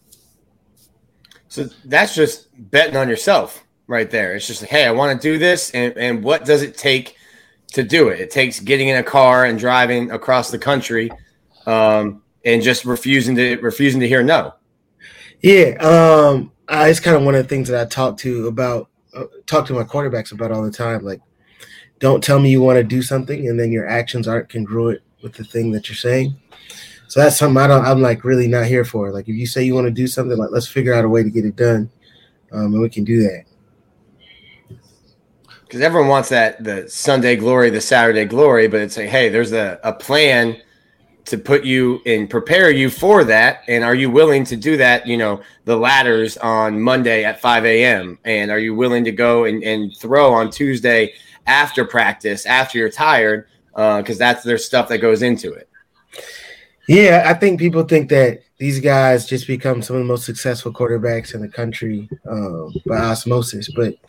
So that's just betting on yourself right there. It's just like, hey, I want to do this, and, and what does it take to do it? It takes getting in a car and driving across the country, um, and just refusing to refusing to hear no. Yeah, um, I, it's kind of one of the things that I talk to about, uh, talk to my quarterbacks about all the time. Like, don't tell me you want to do something and then your actions aren't congruent with the thing that you're saying. So that's something I don't. I'm like really not here for. Like, if you say you want to do something, like let's figure out a way to get it done, um, and we can do that. Because everyone wants that the Sunday glory, the Saturday glory, but it's like, hey, there's a, a plan to put you and prepare you for that. And are you willing to do that? You know, the ladders on Monday at five a.m. And are you willing to go and, and throw on Tuesday after practice, after you're tired? Because uh, that's there's stuff that goes into it. Yeah, I think people think that these guys just become some of the most successful quarterbacks in the country um, by osmosis. But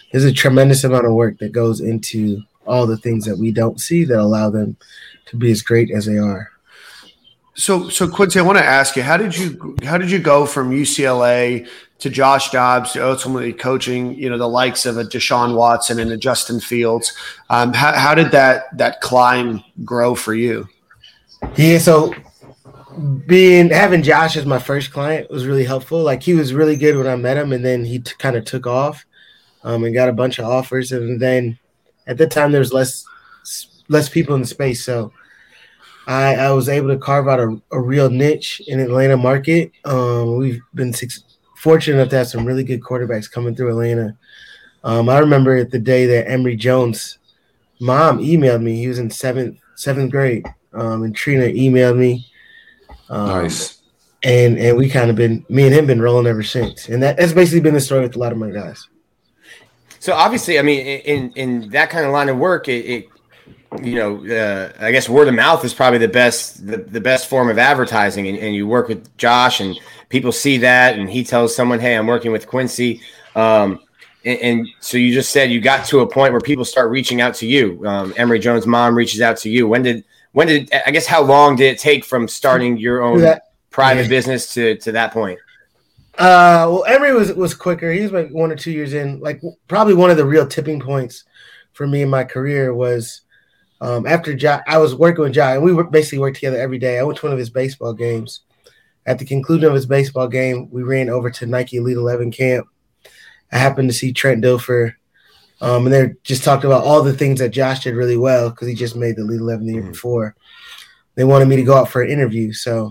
there's a tremendous amount of work that goes into all the things that we don't see that allow them to be as great as they are. So, so Quincy, I want to ask you, how did you how did you go from U C L A to Josh Dobbs to ultimately coaching, you know, the likes of a Deshaun Watson and a Justin Fields? Um, how, how did that that climb grow for you? Yeah, so being having Josh as my first client was really helpful. Like, he was really good when I met him, and then he t- kind of took off um, and got a bunch of offers. And then at the time, there was less less people in the space, so I, I was able to carve out a, a real niche in Atlanta market. Um, we've been six, fortunate enough to have some really good quarterbacks coming through Atlanta. Um, I remember the day that Emory Jones' mom emailed me. He was in seventh seventh grade, um, and Trina emailed me. Um, Nice. And and we kind of been me and him been rolling ever since. And that, that's basically been the story with a lot of my guys. So obviously, I mean, in in that kind of line of work, it, it you know, uh, I guess word of mouth is probably the best the, the best form of advertising. And, and you work with Josh, and people see that, and he tells someone, "Hey, I'm working with Quincy." Um, and, and so you just said you got to a point where people start reaching out to you. Um, Emory Jones' mom reaches out to you. When did when did I guess how long did it take from starting your own that, private yeah. business to to that point? Uh, well, Emory was was quicker. He was like one or two years in. Like, probably one of the real tipping points for me in my career was um, after Josh. I was working with Josh, and we basically worked together every day. I went to one of his baseball games. At the conclusion of his baseball game, we ran over to Nike Elite eleven camp. I happened to see Trent Dilfer, um, and they just talked about all the things that Josh did really well because he just made the Elite eleven the year before. They wanted me to go out for an interview, so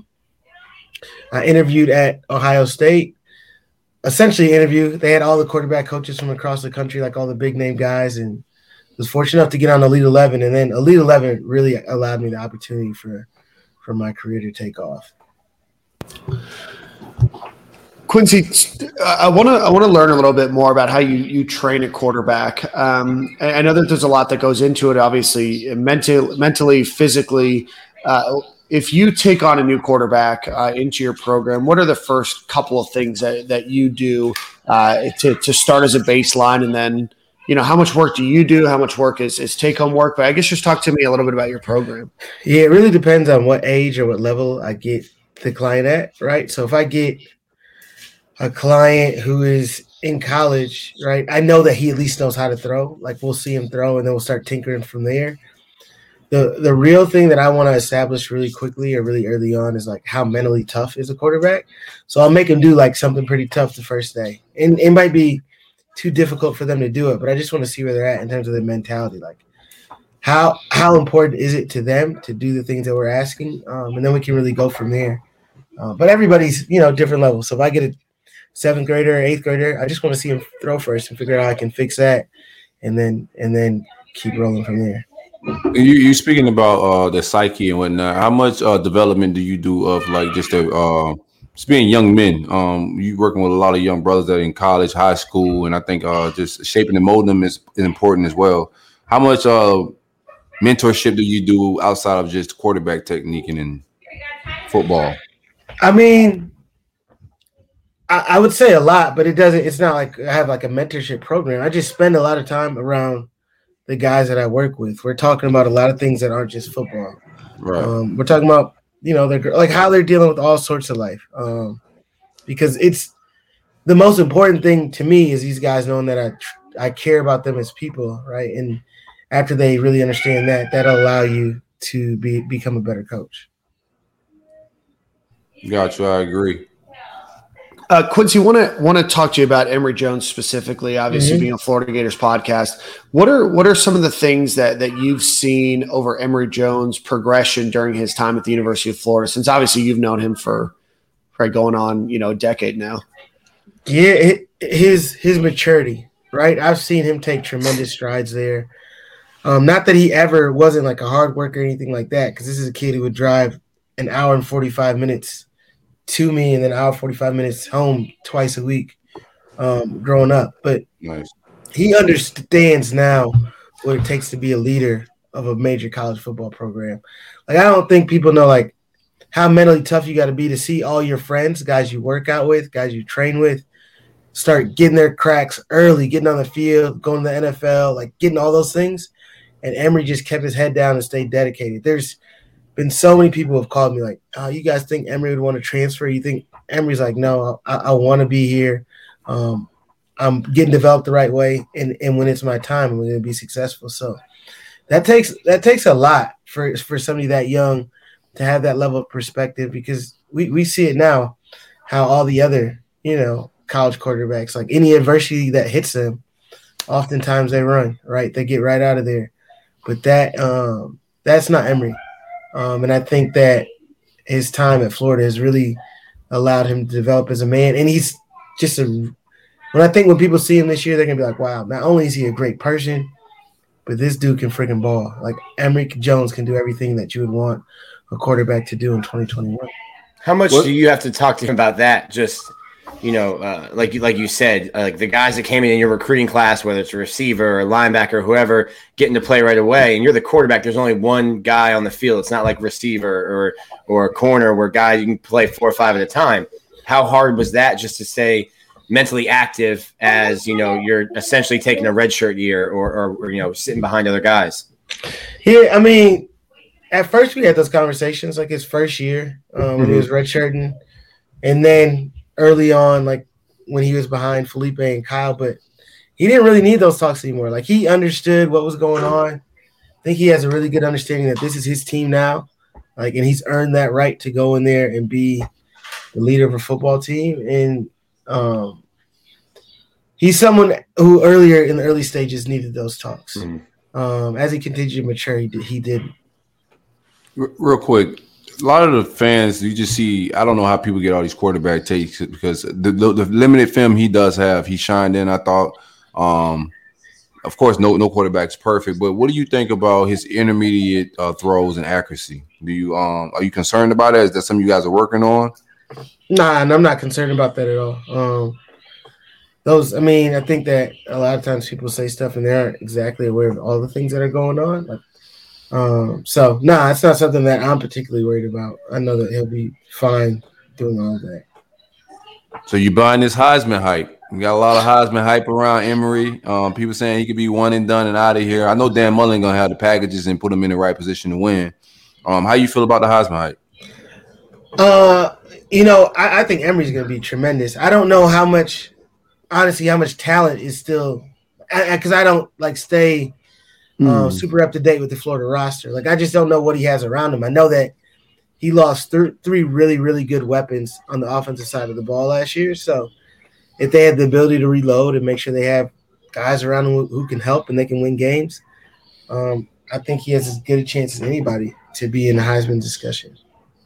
I interviewed at Ohio State. Essentially interview. They had all the quarterback coaches from across the country, like all the big name guys, and was fortunate enough to get on Elite eleven. And then Elite eleven really allowed me the opportunity for, for my career to take off. Quincy, I want to I want to learn a little bit more about how you you train a quarterback. Um, I know that there's a lot that goes into it, obviously, mentally, mentally, physically. Uh, if you take on a new quarterback uh, into your program, what are the first couple of things that, that you do uh, to, to start as a baseline? And then, you know, how much work do you do? How much work is, is take-home work? But I guess just talk to me a little bit about your program. Yeah, it really depends on what age or what level I get the client at, right? So if I get a client who is in college, right, I know that he at least knows how to throw. Like, we'll see him throw, and then we'll start tinkering from there. The the real thing that I want to establish really quickly or really early on is like how mentally tough is a quarterback. So I'll make them do like something pretty tough the first day. And it might be too difficult for them to do it, but I just want to see where they're at in terms of their mentality. Like how how important is it to them to do the things that we're asking? Um, and then we can really go from there. Uh, but everybody's, you know, different levels. So if I get a seventh grader or eighth grader, I just want to see him throw first and figure out how I can fix that and then and then keep rolling from there. You you speaking about uh the psyche and whatnot. How much uh development do you do of like just the uh just being young men? Um, you working with a lot of young brothers that are in college, high school, and I think uh just shaping and molding them is, is important as well. How much uh mentorship do you do outside of just quarterback technique and in football? I mean, I, I would say a lot, but it doesn't. It's not like I have like a mentorship program. I just spend a lot of time around the guys that I work with. We're talking about a lot of things that aren't just football. Right. Um, we're talking about, you know, they're like how they're dealing with all sorts of life. Um, because it's the most important thing to me is these guys knowing that I I care about them as people, right? And after they really understand that, that'll allow you to be become a better coach. Got you. I agree. Uh, Quincy, want to want to talk to you about Emory Jones specifically. Obviously, mm-hmm. being a Florida Gators podcast, what are what are some of the things that that you've seen over Emory Jones' progression during his time at the University of Florida? Since obviously you've known him for for going on, you know, a decade now. Yeah, it, his his maturity, right? I've seen him take tremendous strides there. Um, not that he ever wasn't like a hard worker or anything like that, because this is a kid who would drive an hour and forty-five minutes to me and then an hour forty-five minutes home twice a week um, growing up. But nice. He understands now what it takes to be a leader of a major college football program. Like, I don't think people know like how mentally tough you got to be to see all your friends, guys you work out with, guys you train with, start getting their cracks early, getting on the field, going to the N F L, like getting all those things. And Emory just kept his head down and stayed dedicated. There's been so many people have called me like, oh, you guys think Emory would want to transfer? You think Emory's like, no, I, I want to be here. Um, I'm getting developed the right way. And, and when it's my time, I'm going to be successful. So that takes that takes a lot for, for somebody that young to have that level of perspective, because we, we see it now, how all the other, you know, college quarterbacks, like any adversity that hits them, oftentimes they run, right? They get right out of there. But that um, that's not Emory. Um, and I think that his time at Florida has really allowed him to develop as a man. And he's just a – when I think when people see him this year, they're going to be like, wow, not only is he a great person, but this dude can freaking ball. Like Emory Jones can do everything that you would want a quarterback to do in twenty twenty-one. How much What? do you have to talk to him about that? Just – you know, uh, like you like you said, uh, like the guys that came in in your recruiting class, whether it's a receiver or linebacker or whoever, getting to play right away, and you're the quarterback. There's only one guy on the field. It's not like receiver or or a corner where guys you can play four or five at a time. How hard was that just to stay mentally active as, you know, you're essentially taking a redshirt year or, or, or you know sitting behind other guys? Yeah, I mean, at first we had those conversations like his first year um, mm-hmm. when he was redshirting, and then early on, like when he was behind Felipe and Kyle, but he didn't really need those talks anymore. Like he understood what was going on. I think he has a really good understanding that this is his team now. Like, and he's earned that right to go in there and be the leader of a football team. And um, he's someone who earlier in the early stages needed those talks. Mm-hmm. Um, as he continued to mature, he did. He did. Real quick. A lot of the fans, you just see, I don't know how people get all these quarterback takes because the, the, the limited film he does have, he shined in, I thought. Um, of course, no no quarterback's perfect, but what do you think about his intermediate uh, throws and accuracy? Do you um are you concerned about it? Is that something you guys are working on? Nah, and I'm not concerned about that at all. Um, those, I mean, I think that a lot of times people say stuff and they aren't exactly aware of all the things that are going on. Like, Um, so no, nah, it's not something that I'm particularly worried about. I know that he'll be fine doing all of that. So you buying this Heisman hype? We got a lot of Heisman hype around Emory. Um, people saying he could be one and done and out of here. I know Dan Mullen gonna have the packages and put him in the right position to win. Um, how you feel about the Heisman hype? Uh, you know, I, I think Emory's gonna be tremendous. I don't know how much, honestly, how much talent is still, because I, I don't like stay. Uh, mm. super up to date with the Florida roster. Like, I just don't know what he has around him. I know that he lost th- three really, really good weapons on the offensive side of the ball last year. So if they have the ability to reload and make sure they have guys around them who, who can help and they can win games, um, I think he has as good a chance as anybody to be in the Heisman discussion.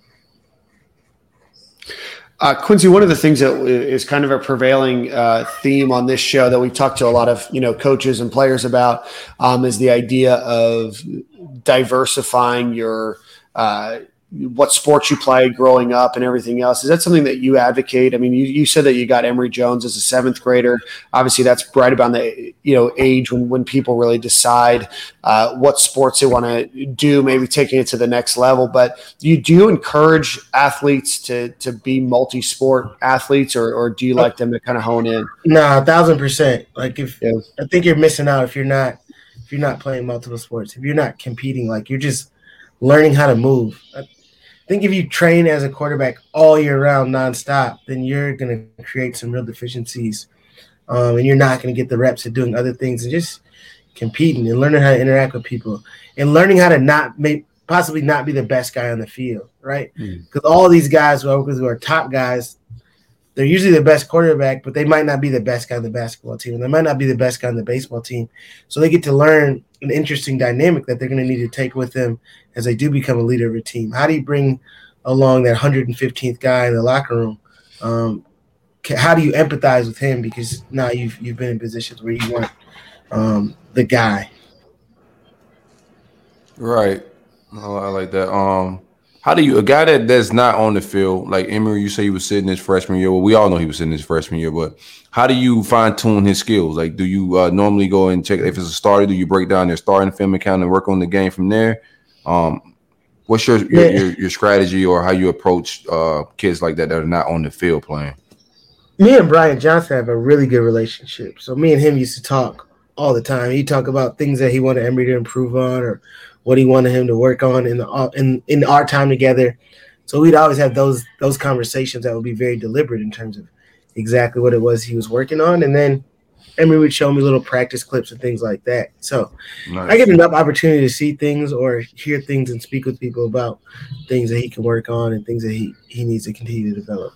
Uh, Quincy, one of the things that is kind of a prevailing uh, theme on this show that we've talked to a lot of, you know, coaches and players about um, is the idea of diversifying your uh, what sports you played growing up and everything else. Is that something that you advocate? I mean, you, you said that you got Emory Jones as a seventh grader. Obviously, that's right about the you know age when, when people really decide uh, what sports they want to do, maybe taking it to the next level. But do you, do you encourage athletes to to be multi-sport athletes, or, or do you like them to kind of hone in? Nah, a thousand percent. Like if yeah. I think you're missing out if you're not if you're not playing multiple sports, if you're not competing, like you're just learning how to move. I, I think if you train as a quarterback all year round nonstop, then you're going to create some real deficiencies, um, and you're not going to get the reps of doing other things and just competing and learning how to interact with people and learning how to not make possibly not be the best guy on the field, right? Because mm. all of these guys who are, who are top guys, they're usually the best quarterback, but they might not be the best guy on the basketball team, and they might not be the best guy on the baseball team. So they get to learn an interesting dynamic that they're going to need to take with them as they do become a leader of a team. How do you bring along that one hundred fifteenth guy in the locker room? Um, how do you empathize with him? Because now you've you've been in positions where you want um, the guy. Right. Oh, I like that. Um, how do you a guy that that's not on the field, like Emory? You say he was sitting his freshman year. Well, we all know he was sitting his freshman year, but how do you fine tune his skills? Like, do you uh, normally go and check if it's a starter? Do you break down their starting film account and work on the game from there? Um, what's your your, your your strategy or how you approach uh, kids like that that are not on the field playing? me and Brian Johnson have a really good relationship. So me and him used to talk all the time. He'd talk about things that he wanted Emory to improve on or what he wanted him to work on in the in, in our time together. So we'd always have those those conversations that would be very deliberate in terms of exactly what it was he was working on. And then Emory would show me little practice clips and things like that. So nice. I get enough opportunity to see things or hear things and speak with people about things that he can work on and things that he, he needs to continue to develop.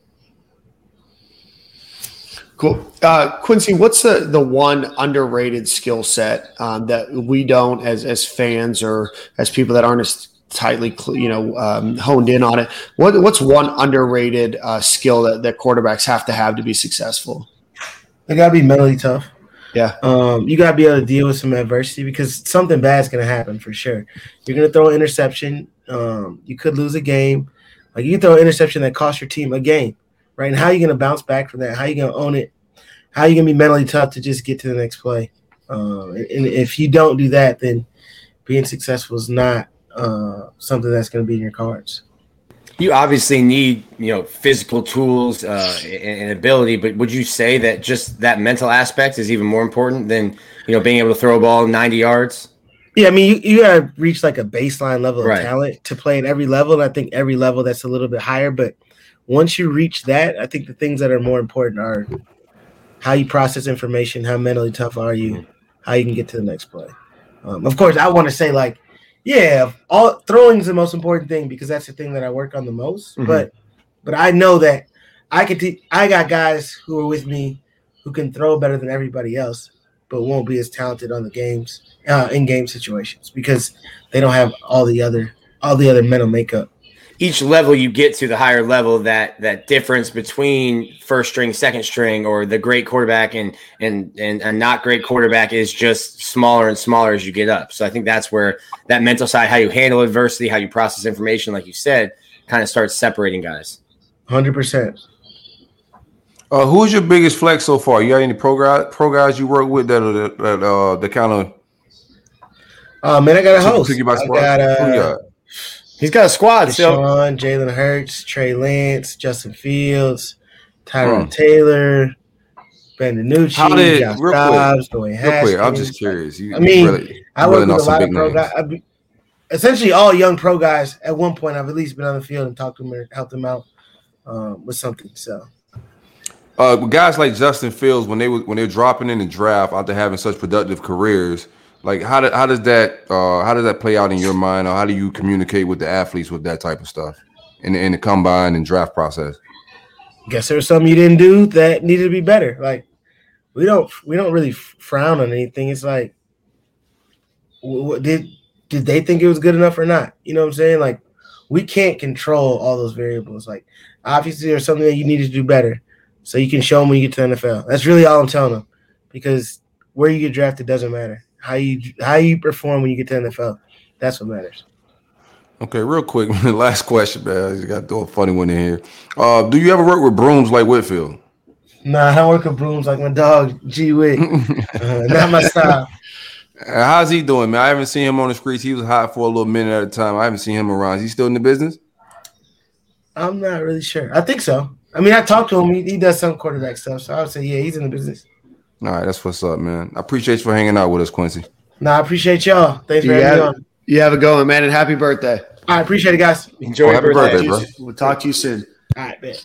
Cool. Uh, Quincy, what's the, the one underrated skill set um, that we don't as as fans or as people that aren't as tightly you know um, honed in on it? What What's one underrated uh, skill that, that quarterbacks have to have to be successful? They got to be mentally tough. Yeah. Um, you got to be able to deal with some adversity because something bad is going to happen for sure. You're going to throw an interception. Um, you could lose a game. Like you can throw an interception that costs your team a game. Right, and how are you going to bounce back from that? How are you going to own it? How are you going to be mentally tough to just get to the next play? Um, and, and if you don't do that, then being successful is not uh, something that's going to be in your cards. You obviously need, you know, physical tools uh, and, and ability, but would you say that just that mental aspect is even more important than, you know, being able to throw a ball ninety yards? Yeah, I mean, you, you got to reach like a baseline level of right. talent to play at every level, and I think every level that's a little bit higher, but once you reach that, I think the things that are more important are how you process information, how mentally tough are you, how you can get to the next play. Um, of course, I want to say, like, yeah, all throwing is the most important thing because that's the thing that I work on the most. Mm-hmm. But but I know that I could te- I got guys who are with me who can throw better than everybody else, but won't be as talented on the games uh, in game situations because they don't have all the other all the other mental makeup. Each level you get to, the higher level, that that difference between first string, second string, or the great quarterback and and and a not great quarterback is just smaller and smaller as you get up. So I think that's where that mental side, how you handle adversity, how you process information, like you said, kind of starts separating guys. one hundred percent. Uh, who's your biggest flex so far? You got any pro guys, pro guys you work with that are that uh the kind of? Oh man, I got a host. Took you by I got, uh, Who you got? He's got a squad still. Deshaun, Jalen Hurts, Trey Lance, Justin Fields, Tyrod hmm. Taylor, Ben DiNucci, How did, Josh real Dobbs, quick, Dwayne real quick, I'm Haskins. just curious. You, I mean, you really, I you work really with a lot of pro names. guys. I've been, essentially, all young pro guys. At one point, I've at least been on the field and talked to them or helped them out um, with something. So, uh, guys like Justin Fields, when they were when they're dropping in the draft after having such productive careers. Like how do, how does that uh, how does that play out in your mind, or how do you communicate with the athletes with that type of stuff in the, in the combine and draft process? Guess there was something you didn't do that needed to be better. Like we don't we don't really frown on anything. It's like, what, did did they think it was good enough or not? You know what I'm saying? Like we can't control all those variables. Like obviously there's something that you need to do better, so you can show them when you get to the N F L. That's really all I'm telling them, because where you get drafted doesn't matter. How you how you perform when you get to the N F L, that's what matters. Okay, real quick, last question, man. You got to throw a funny one in here. Uh, do you ever work with brooms like Whitfield? Nah, I don't work with brooms like my dog, G Wick. uh, not my style. How's he doing, man? I haven't seen him on the streets. He was hot for a little minute at a time. I haven't seen him around. Is he still in the business? I'm not really sure. I think so. I mean, I talked to him. He, he does some quarterback stuff, so I would say, yeah, he's in the business. All right, that's what's up, man. I appreciate you for hanging out with us, Quincy. No, I appreciate y'all. Thanks for you having have, me on. You have a go, man, and happy birthday. All right, appreciate it, guys. Enjoy oh, your happy birthday, birthday, bro. We'll talk to you soon. All right, man.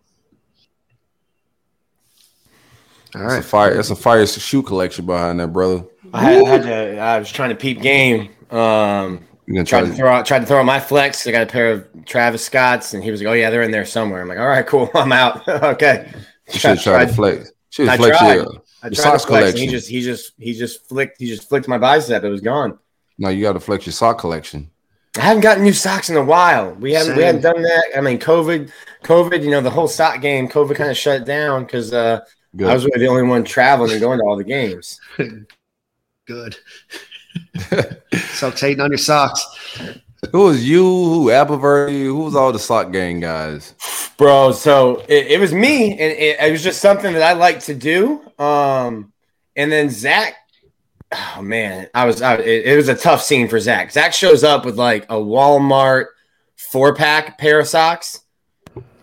All right, that's a fire. That's a fire shoe collection behind that, brother. I had, I had to. I was trying to peep game. Um, You tried try to throw out, tried to throw out my flex. I got a pair of Travis Scott's, and he was like, "Oh yeah, they're in there somewhere." I'm like, "All right, cool, I'm out." Okay. You should try to flex. Should I flex tried. your, I your tried socks to flex, and collection. he just, he just, he just flicked, he just flicked my bicep. It was gone. No, you got to flex your sock collection. I haven't gotten new socks in a while. We haven't, Same. we hadn't done that. I mean, COVID, COVID, you know, the whole sock game, COVID kind of shut it down because uh, I was really the only one traveling and going to all the games. Good. Stop hating on your socks. Who was you? Who Appleverty? Who was all the sock gang guys? Bro, so it, it was me, and it, it was just something that I like to do. Um, and then Zach, oh man, I was, I, it, it was a tough scene for Zach. Zach shows up with like a Walmart four pack pair of socks,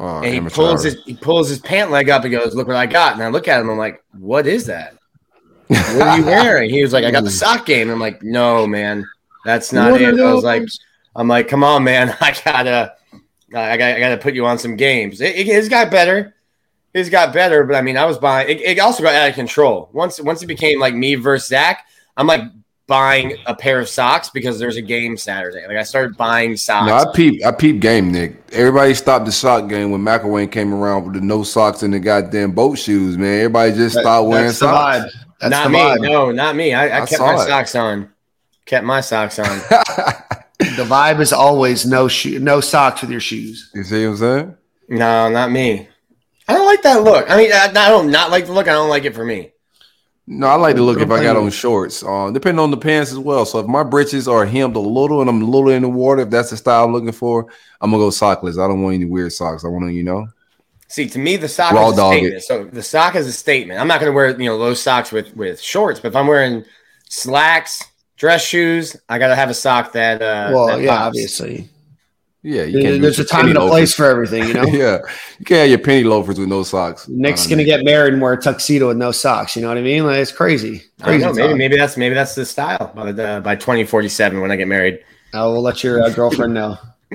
Oh, and he amateur pulls hour. his he pulls his pant leg up and goes, "Look what I got!" And I look at him, I'm like, "What is that? What are you wearing?" He was like, "I got the sock game." I'm like, "No, man, that's not What it." are I was like, those? "I'm like, come on, man, I gotta, I got, I gotta put you on some games." It, it, it's got better. It's got better, but I mean, I was buying. It, it also got out of control once. Once it became like me versus Zach. I'm like buying a pair of socks because there's a game Saturday. Like I started buying socks. No, I peep, I peep game, Nick. Everybody stopped the sock game when McElwain came around with the no socks and the goddamn boat shoes, man. Everybody just That- stopped wearing that's the socks. vibe. That's not the me. vibe. No, not me. I, I, I kept saw my it. socks on. Kept my socks on. The vibe is always no shoe, no socks with your shoes. You see what I'm saying? No, not me. I don't like that look. I mean, I, I don't not like the look. I don't like it for me. No, I like to look Don't if I play got with on it. shorts. Uh, depending on the pants as well. So if my britches are hemmed a little and I'm a little in the water, if that's the style I'm looking for, I'm gonna go sockless. I don't want any weird socks. I want to, you know. See, to me, the sock Raw is a dog statement. it. So the sock is a statement. I'm not going to wear you know low socks with with shorts, but if I'm wearing slacks, dress shoes, I got to have a sock that. Uh, Well, that yeah, pops. obviously. Yeah, you can't. do There's your a time penny and a loafers. place for everything, you know. Yeah, you can't have your penny loafers with no socks. Nick's Uh, gonna Nick. get married and wear a tuxedo with no socks. You know what I mean? Like it's crazy. I don't Crazy. know. Maybe talk. maybe that's maybe that's the style by the, by twenty forty-seven when I get married. I will let your uh, girlfriend know.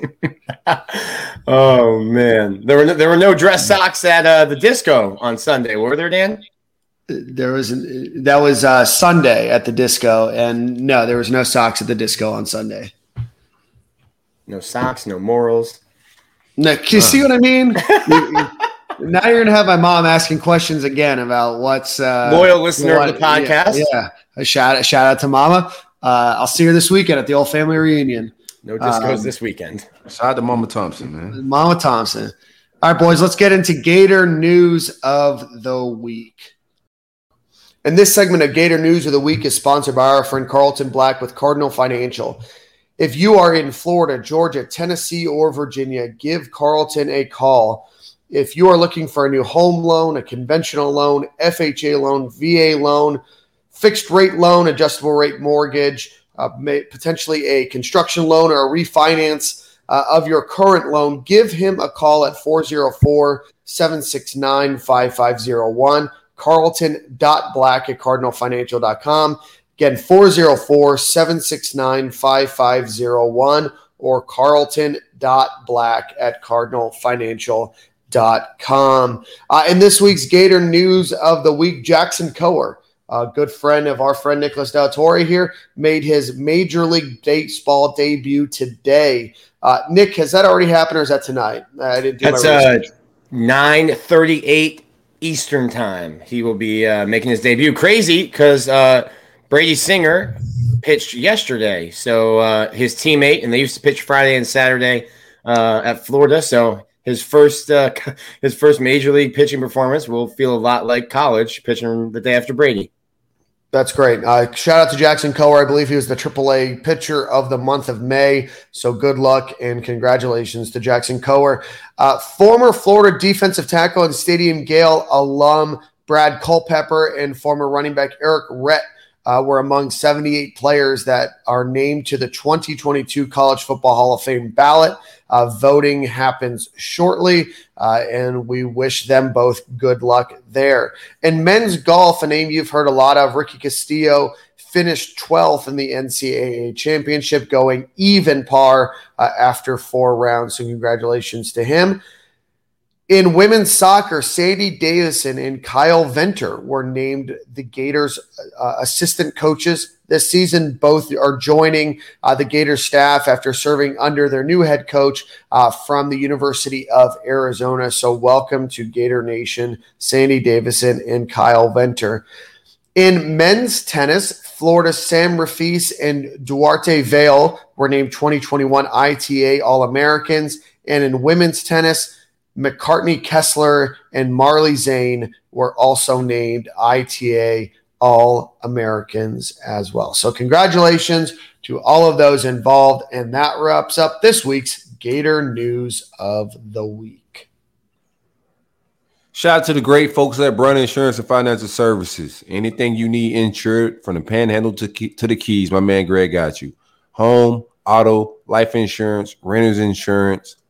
Oh man, there were no, there were no dress socks at uh, the disco on Sunday, were there, Dan? There was that was uh, Sunday at the disco, and no, there was no socks at the disco on Sunday. No socks, no morals. Nick, you see what I mean? You- you- now you're gonna have my mom asking questions again about what's uh, Loyal listener of the yeah, podcast. Yeah, a shout shout out to Mama. Uh, I'll see her this weekend at the old family reunion. No discos Um, this weekend. Shout out to Mama Thompson, man. Mama Thompson. All right, boys, let's get into Gator News of the Week. And this segment of Gator News of the Week is sponsored by our friend Carlton Black with Cardinal Financial. If you are in Florida, Georgia, Tennessee, or Virginia, give Carlton a call. If you are looking for a new home loan, a conventional loan, F H A loan, V A loan, fixed rate loan, adjustable rate mortgage, uh, may, potentially a construction loan or a refinance uh, of your current loan, give him a call at four oh four, seven six nine, five five oh one, carlton.black at cardinal financial dot com. Again, four oh four, seven six nine, five five oh one or carlton.black at cardinal financial dot com. Uh, in this week's Gator News of the Week, Jackson Coher, a good friend of our friend Nicholas Del Torre here, made his Major League Baseball debut today. Uh, Nick, has that already happened or is that tonight? I didn't do That's my uh, research. nine thirty-eight Eastern time. He will be uh, making his debut. Crazy because uh, Brady Singer pitched yesterday. So uh, his teammate, and they used to pitch Friday and Saturday uh, at Florida. So his first uh, his first major league pitching performance will feel a lot like college pitching the day after Brady. That's great. Uh, shout out to Jackson Coher. I believe he was the triple A pitcher of the month of May. So good luck and congratulations to Jackson Coher. Uh, former Florida defensive tackle and Stadium Gale alum Brad Culpepper and former running back Eric Rett uh, were among seventy-eight players that are named to the twenty twenty-two College Football Hall of Fame ballot. Uh, voting happens shortly, uh, and we wish them both good luck there. In men's golf, a name you've heard a lot of, Ricky Castillo finished twelfth in the N C double A championship, going even par uh, after four rounds. So congratulations to him. In women's soccer, Sandy Davison and Kyle Venter were named the Gators uh, assistant coaches this season. Both are joining uh, the Gators staff after serving under their new head coach uh, from the University of Arizona. So welcome to Gator Nation, Sandy Davison and Kyle Venter. In men's tennis, Florida's Sam Rafis and Duarte Vail were named twenty twenty-one I T A All-Americans. And in women's tennis, McCartney Kessler and Marley Zane were also named I T A All-Americans as well. So congratulations to all of those involved. And that wraps up this week's Gator News of the Week. Shout out to the great folks at Brunner Insurance and Financial Services. Anything you need insured, from the Panhandle to, key, to the Keys, my man Greg got you. Home, auto, life insurance, renter's insurance,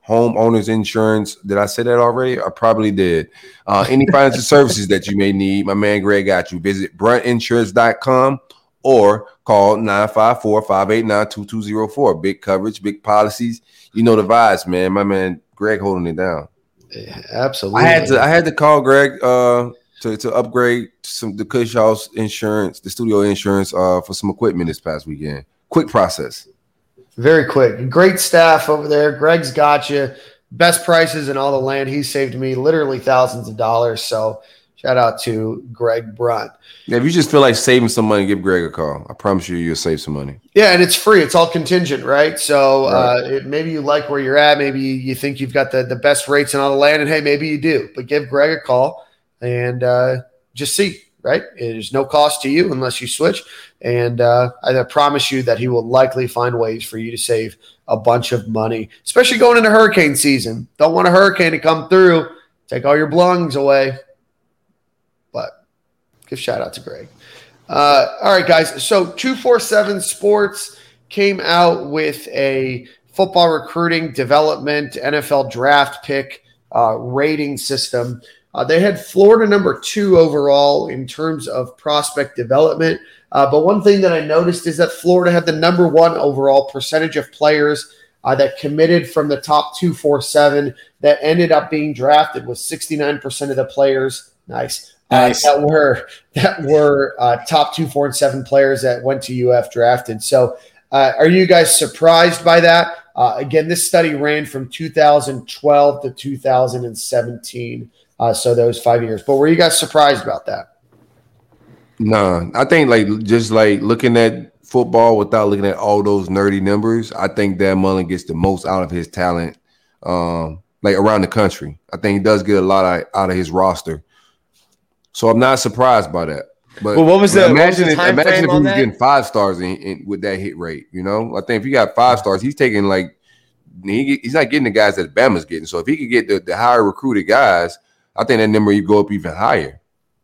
homeowners insurance. Did I say that already? I probably did. Uh, any financial services that you may need, my man Greg got you. Visit brunt insurance dot com or call nine five four, five eight nine, two two zero four. Big coverage, big policies. You know the vibes, man. My man Greg holding it down. Yeah, absolutely. I had to I had to call Greg uh, to, to upgrade some the Cush House insurance, the studio insurance uh, for some equipment this past weekend. Quick process. Very quick. Great staff over there. Greg's got you. Best prices in all the land. He saved me literally thousands of dollars. So shout out to Greg Brunt. Yeah, if you just feel like saving some money, give Greg a call. I promise you, you'll save some money. Yeah, and it's free. It's all contingent, right? So Right. Uh, it, maybe you like where you're at. Maybe you think you've got the, the best rates in all the land. And, hey, maybe you do. But give Greg a call and uh, just see, right? There's no cost to you unless you switch. And uh, I promise you that he will likely find ways for you to save a bunch of money, especially going into hurricane season. Don't want a hurricane to come through, take all your belongings away. But give shout out to Greg. Uh, all right, guys. So two forty-seven Sports came out with a football recruiting development N F L draft pick uh, rating system. Uh, they had Florida number two overall in terms of prospect development. Uh, but one thing that I noticed is that Florida had the number one overall percentage of players uh, that committed from the top two forty-seven that ended up being drafted was sixty-nine percent of the players. Nice. Nice. Uh, that were that were uh, top two forty-seven players that went to U F drafted. So uh, are you guys surprised by that? Uh, again, this study ran from two thousand twelve to two thousand seventeen. Uh, so those five years. But were you guys surprised about that? No, I think like just like looking at football without looking at all those nerdy numbers, I think Dan Mullen gets the most out of his talent, um, like around the country. I think he does get a lot out, out of his roster. So I'm not surprised by that. But well, what was the imagine what was the if, time imagine frame if he on was that? getting five stars in, in, with that hit rate. You know, I think if you got five stars, he's taking like he, he's not getting the guys that Bama's getting. So if he could get the, the higher recruited guys, I think that number you go up even higher.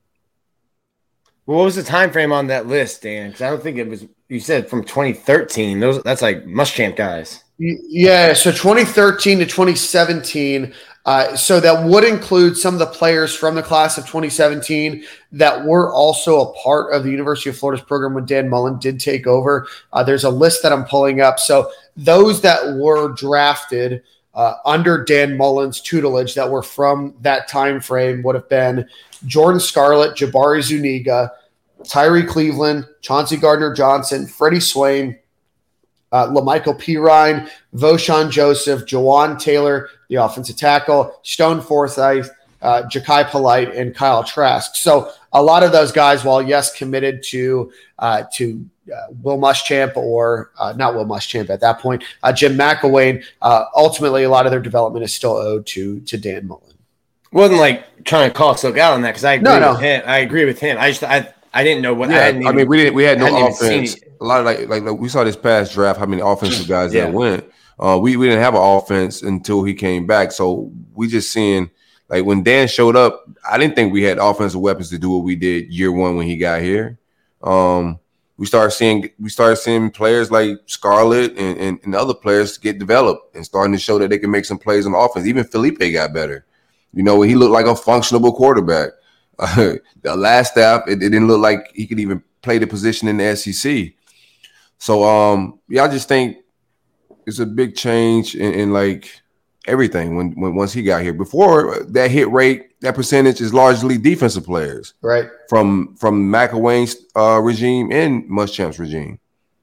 Well, what was the time frame on that list, Dan? Because I don't think it was. You said from twenty thirteen. Those that's like Muschamp guys. Yeah, so twenty thirteen to twenty seventeen. Uh, so that would include some of the players from the class of twenty seventeen that were also a part of the University of Florida's program when Dan Mullen did take over. Uh, there's a list that I'm pulling up. So those that were drafted uh, under Dan Mullen's tutelage that were from that time frame would have been Jordan Scarlett, Jabari Zuniga, Tyree Cleveland, Chauncey Gardner-Johnson, Freddie Swain, uh, LaMichael Pirine, Voshan Joseph, Jawan Taylor, the offensive tackle, Stone Forsythe, uh, Ja'Kai Polite, and Kyle Trask. So a lot of those guys, while yes, committed to uh, to uh, Will Muschamp or uh, not Will Muschamp at that point, uh, Jim McElwain, uh, ultimately a lot of their development is still owed to to Dan Mullen. Wasn't like trying to call Silk out on that because I agree No, no. with him. I agree with him. I just I I didn't know what. I, Yeah, hadn't I, even, mean, we didn't. We had I no hadn't even seen offense. it. A lot of like, like, like we saw this past draft. How many offensive guys Yeah. that went? Uh, we we didn't have an offense until he came back. So we just seeing like when Dan showed up, I didn't think we had offensive weapons to do what we did year one when he got here. Um, we started seeing we started seeing players like Scarlett and, and, and other players get developed and starting to show that they can make some plays on offense. Even Felipe got better. You know, he looked like a functional quarterback. Uh, the last staff, it, it didn't look like he could even play the position in the S E C. So, um, yeah, I just think it's a big change in, in like everything when, when once he got here. Before that hit rate, that percentage is largely defensive players, Right. From from McElwain's uh, regime and Muschamp's regime.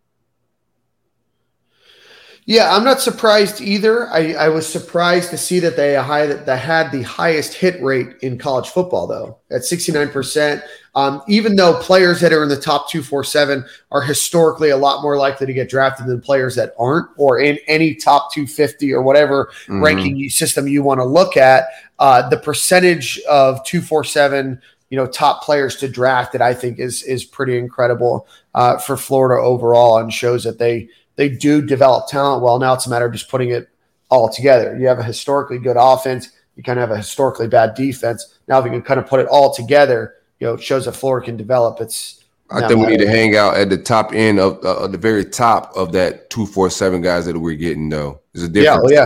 Yeah, I'm not surprised either. I, I was surprised to see that they high that they had the highest hit rate in college football, though, at sixty-nine percent. Um, even though players that are in the top two forty-seven are historically a lot more likely to get drafted than players that aren't, or in any top two fifty or whatever Mhm. ranking system you want to look at, uh, the percentage of two forty-seven, you know, top players to draft that I think is is pretty incredible uh, for Florida overall, and shows that they. They do develop talent well. Now it's a matter of just putting it all together. You have a historically good offense. You kind of have a historically bad defense. Now if you can kind of put it all together, you know, it shows that Florida can develop. It's. I think we need to hang out at the top end of uh, the very top of that two forty-seven guys that we're getting, though. There's a Yeah, difference. well, yeah.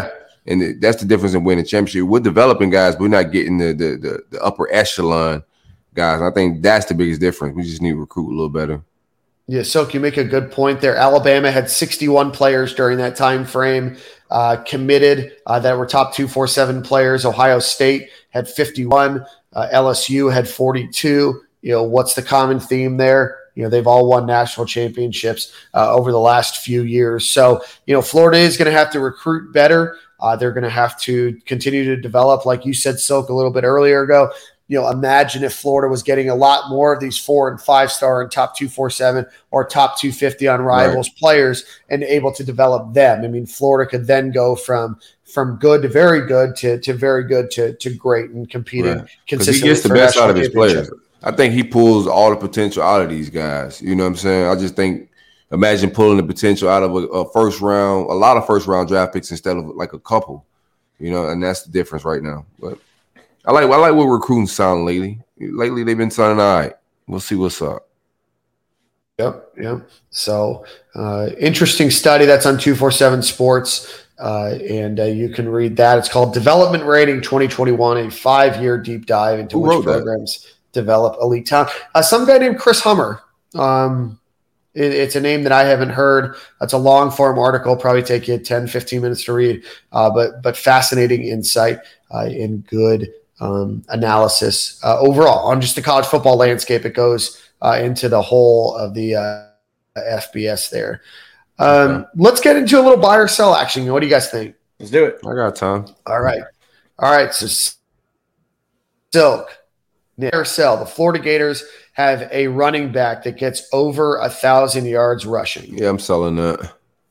And it, that's the difference in winning championship. We're developing guys, but we're not getting the the, the, the upper echelon guys. And I think that's the biggest difference. We just need to recruit a little better. Yeah, Silk, you make a good point there. Alabama had sixty-one players during that time frame uh, committed uh, that were top two forty-seven players. Ohio State had fifty-one. Uh, L S U had forty-two. You know, what's the common theme there? You know, they've all won national championships uh, over the last few years. So, you know, Florida is going to have to recruit better. Uh, they're going to have to continue to develop, like you said, Silk, a little bit earlier ago. You know, imagine if Florida was getting a lot more of these four and five star and top two forty-seven or top two fifty on Rivals right. players and able to develop them. I mean, Florida could then go from from good to very good to, to very good to, to great and competing right. consistently. He gets the best out of his players. I think he pulls all the potential out of these guys. You know what I'm saying? I just think, imagine pulling the potential out of a, a first round, a lot of first round draft picks instead of like a couple. You know, and that's the difference right now. But I like I like what recruiting sound lately. Lately, they've been sounding all right. We'll see what's up. Yep, yep. So, uh, interesting study that's on two forty-seven Sports, uh, and uh, you can read that. It's called Development Rating twenty twenty-one, a five-year deep dive into Who which wrote programs that? develop elite talent. Uh, some guy named Chris Hummer. Um, it, it's a name that I haven't heard. It's a long-form article, probably take you ten, fifteen minutes to read, uh, but but fascinating insight uh, and good Um, analysis uh, overall on just the college football landscape. It goes uh, into the whole of the uh, F B S there. Um, okay. Let's get into a little buy or sell action. What do you guys think? Let's do it. I got time. All right. All right. So Silk, buy or sell. The Florida Gators have a running back that gets over a thousand yards rushing. Yeah, I'm selling that.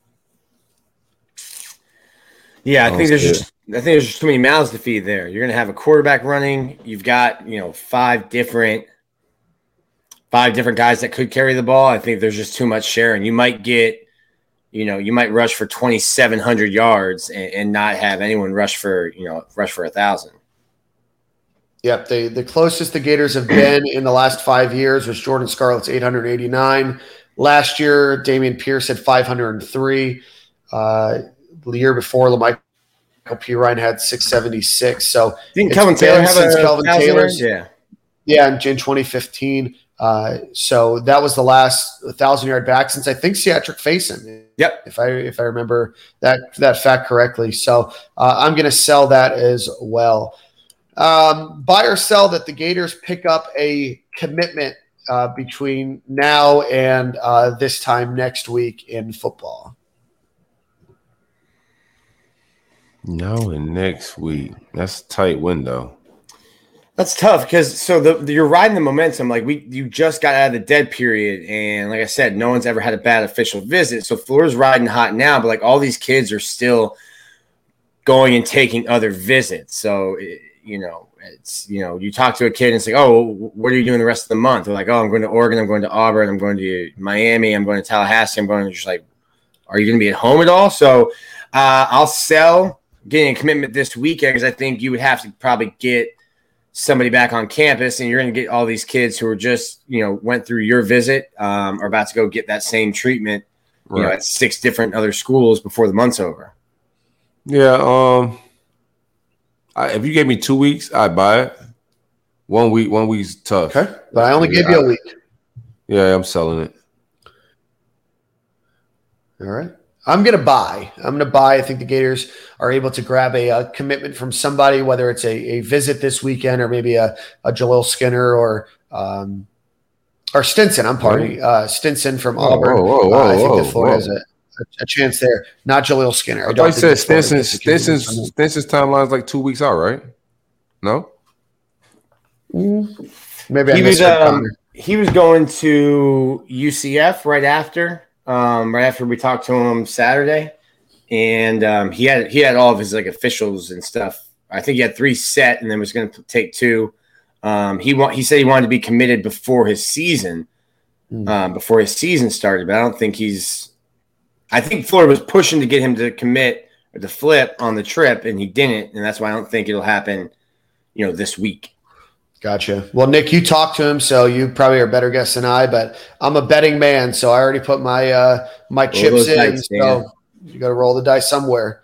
Yeah, I think there's just I think there's just too many mouths to feed there. You're gonna have a quarterback running. You've got, you know, five different five different guys that could carry the ball. I think there's just too much sharing. You might get, you know, you might rush for twenty-seven hundred yards and, and not have anyone rush for, you know, rush for a thousand. Yep, the the closest the Gators have been in the last five years was Jordan Scarlett's eight hundred eighty-nine. Last year, Damian Pierce had five hundred three. Uh, the year before, LaMichael Pirine had six seventy-six. So didn't Kelvin Taylor have a Kelvin Taylor's? Yeah, yeah, in, in twenty fifteen. Uh, so that was the last thousand yard back since I think Seatric Faison. Yep, if I if I remember that that fact correctly. So uh, I'm going to sell that as well. Um, buy or sell that the Gators pick up a commitment uh, between now and uh, this time next week in football. No, and next week. That's a tight window. That's tough because so the, the you're riding the momentum. Like we, you just got out of the dead period, and like I said, no one's ever had a bad official visit. So Florida's riding hot now, but like all these kids are still going and taking other visits. So you know, it's you know, you talk to a kid and it's like, oh, what are you doing the rest of the month? They're like, oh, I'm going to Oregon, I'm going to Auburn, I'm going to Miami, I'm going to Tallahassee, I'm going to just like, are you going to be at home at all? So uh, I'll sell getting a commitment this weekend because I think you would have to probably get somebody back on campus, and you're going to get all these kids who are just, you know, went through your visit, um, are about to go get that same treatment, you right. know, at six different other schools before the month's over. Yeah. Um, I, if you gave me two weeks, I'd buy it. One week, one week's tough. Okay. But I only yeah, gave you a week. Yeah, I'm selling it. All right. I'm going to buy. I'm going to buy. I think the Gators are able to grab a, a commitment from somebody, whether it's a, a visit this weekend or maybe a, a Jalil Skinner or um, or Stinson. I'm pardon uh, Stinson from Auburn. Whoa, whoa, whoa, uh, I think whoa, that Florida whoa. has a, a, a chance there. Not Jalil Skinner. I, I don't thought you think said Stinson's, Stinson's, Stinson's, Stinson's timeline is like two weeks out, right? No? Mm, maybe I he was, misheard um, Connor. he was going to U C F right after. Um, right after we talked to him Saturday, and um, he had he had all of his like officials and stuff. I think he had three set, and then was going to take two. Um, he wa- he said he wanted to be committed before his season, mm. um, before his season started. But I don't think he's. I think Florida was pushing to get him to commit or to flip on the trip, and he didn't, and that's why I don't think it'll happen, you know, this week. Gotcha. Well, Nick, you talked to him, so you probably are a better guess than I, but I'm a betting man, so I already put my uh, my chips in. Dice, so you got to roll the dice somewhere.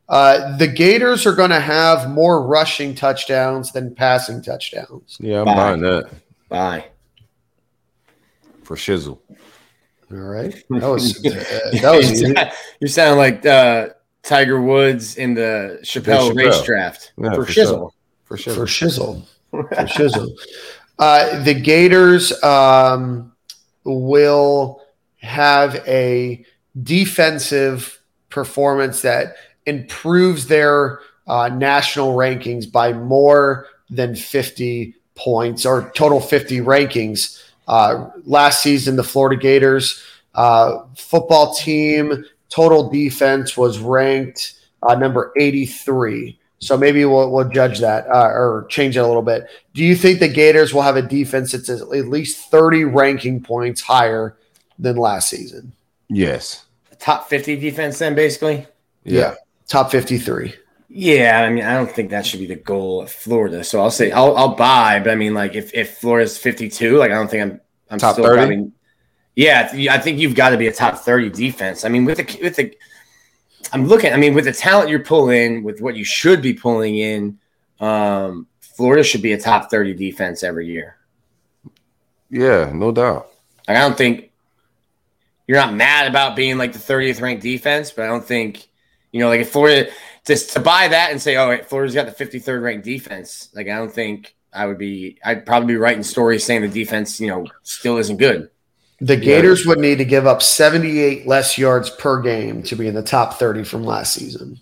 Uh, the Gators are going to have more rushing touchdowns than passing touchdowns. Yeah, I'm Bye. buying that Bye. for shizzle. All right. That was uh, that was easy. You sound like uh, Tiger Woods in the Chappelle, Chappelle. race draft Yeah, for, for shizzle. sure. For shizzle. For shizzle. For shizzle. Uh, the Gators um, will have a defensive performance that improves their uh, national rankings by more than fifty points, or total fifty rankings. Uh, last season, the Florida Gators uh, football team total defense was ranked uh, number eighty-three. So maybe we'll, we'll judge that uh, or change it a little bit. Do you think the Gators will have a defense that's at least thirty ranking points higher than last season? Yes. Top fifty defense then, basically? Yeah. Top fifty-three. Yeah, I mean, I don't think that should be the goal of Florida. So I'll say I'll I'll buy, but I mean, like if, if Florida's fifty-two, like I don't think I'm I'm Top still thirty? probably, yeah, I think you've got to be a top thirty defense. I mean, with the with the I'm looking, I mean, with the talent you're pulling, with what you should be pulling in, um, Florida should be a top thirty defense every year. Yeah, no doubt. Like, I don't think you're not mad about being like the thirtieth ranked defense, but I don't think, you know, like if Florida just to buy that and say, oh, wait, Florida's got the fifty-third ranked defense. Like, I don't think I would be, I'd probably be writing stories saying the defense, you know, still isn't good. The Gators would need to give up seventy-eight less yards per game to be in the top thirty from last season.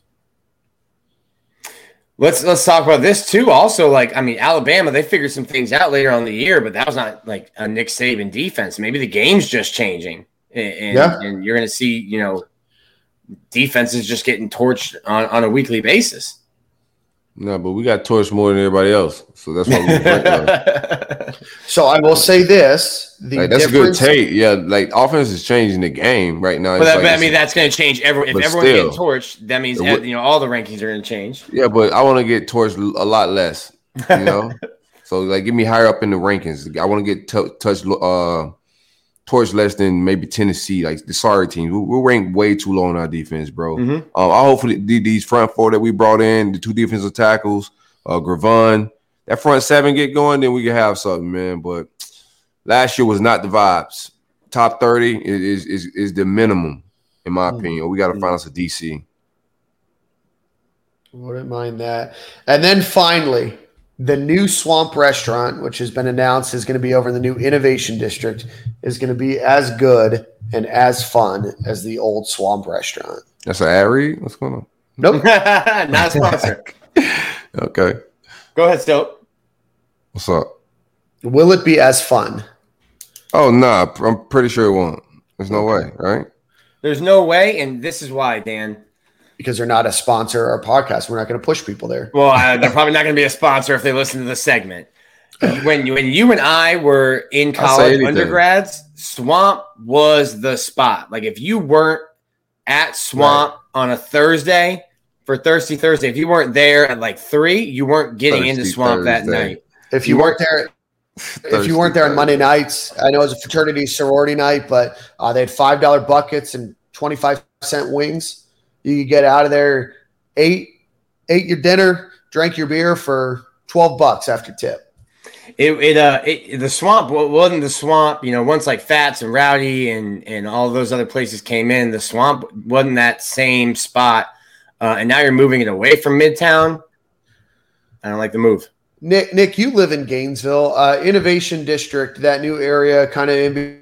Let's let's talk about this too. Also, like, I mean, Alabama, they figured some things out later on in the year, but that was not like a Nick Saban defense. Maybe the game's just changing, and, and, Yeah. and you're going to see, you know, defenses just getting torched on, on a weekly basis. No, but we got torched more than everybody else. So that's why we ranked low. So I will say this: the Like, that's a good difference- take. Yeah, like offense is changing the game right now. But, It's that, like but I it's- mean, that's going to change. Every, if But everyone's getting still. torched, that means, It would- you know, all the rankings are going to change. Yeah, but I want to get torched a lot less, you know? So, like, get me higher up in the rankings. I want to get t- touched, uh, torched less than maybe Tennessee, like the sorry teams. We- We're ranked way too low on our defense, bro. Mhm. Um, I hopefully the- these front four that we brought in, the two defensive tackles, uh, Gravon, that front seven get going, then we can have something, man. But last year was not the vibes. Top thirty is is is the minimum, in my opinion. We got to find us a D C. Wouldn't mind that. And then finally, the new Swamp Restaurant, which has been announced, is going to be over in the new Innovation District, is going to be as good and as fun as the old Swamp Restaurant. That's an ad read? What's going on? Nope. Not a sponsor. Okay. Go ahead, Stoke. What's up? Will it be as fun? Oh, nah. I'm pretty sure it won't. There's no way, right? There's no way, and this is why, Dan. Because they're not a sponsor or a podcast. We're not going to push people there. Well, uh, they're probably not going to be a sponsor if they listen to the segment. When you, when you and I were in I'll say college anything. undergrads, Swamp was the spot. Like, if you weren't at Swamp on a Thursday for Thirsty Thursday, if you weren't there at like three, you weren't getting into Thirsty Swamp that Thursday. night. If you weren't there, if you weren't there on Monday nights, I know it was a fraternity sorority night, but uh, they had five dollar buckets and twenty-five cent wings. You could get out of there, ate, ate your dinner, drank your beer for twelve bucks after tip. It, it uh it, the Swamp wasn't the Swamp, you know, once like Fats and Rowdy and and all those other places came in, the Swamp wasn't that same spot. Uh, and now you're moving it away from Midtown. I don't like the move. Nick, Nick, you live in Gainesville, uh, Innovation District, that new area, kind of in be-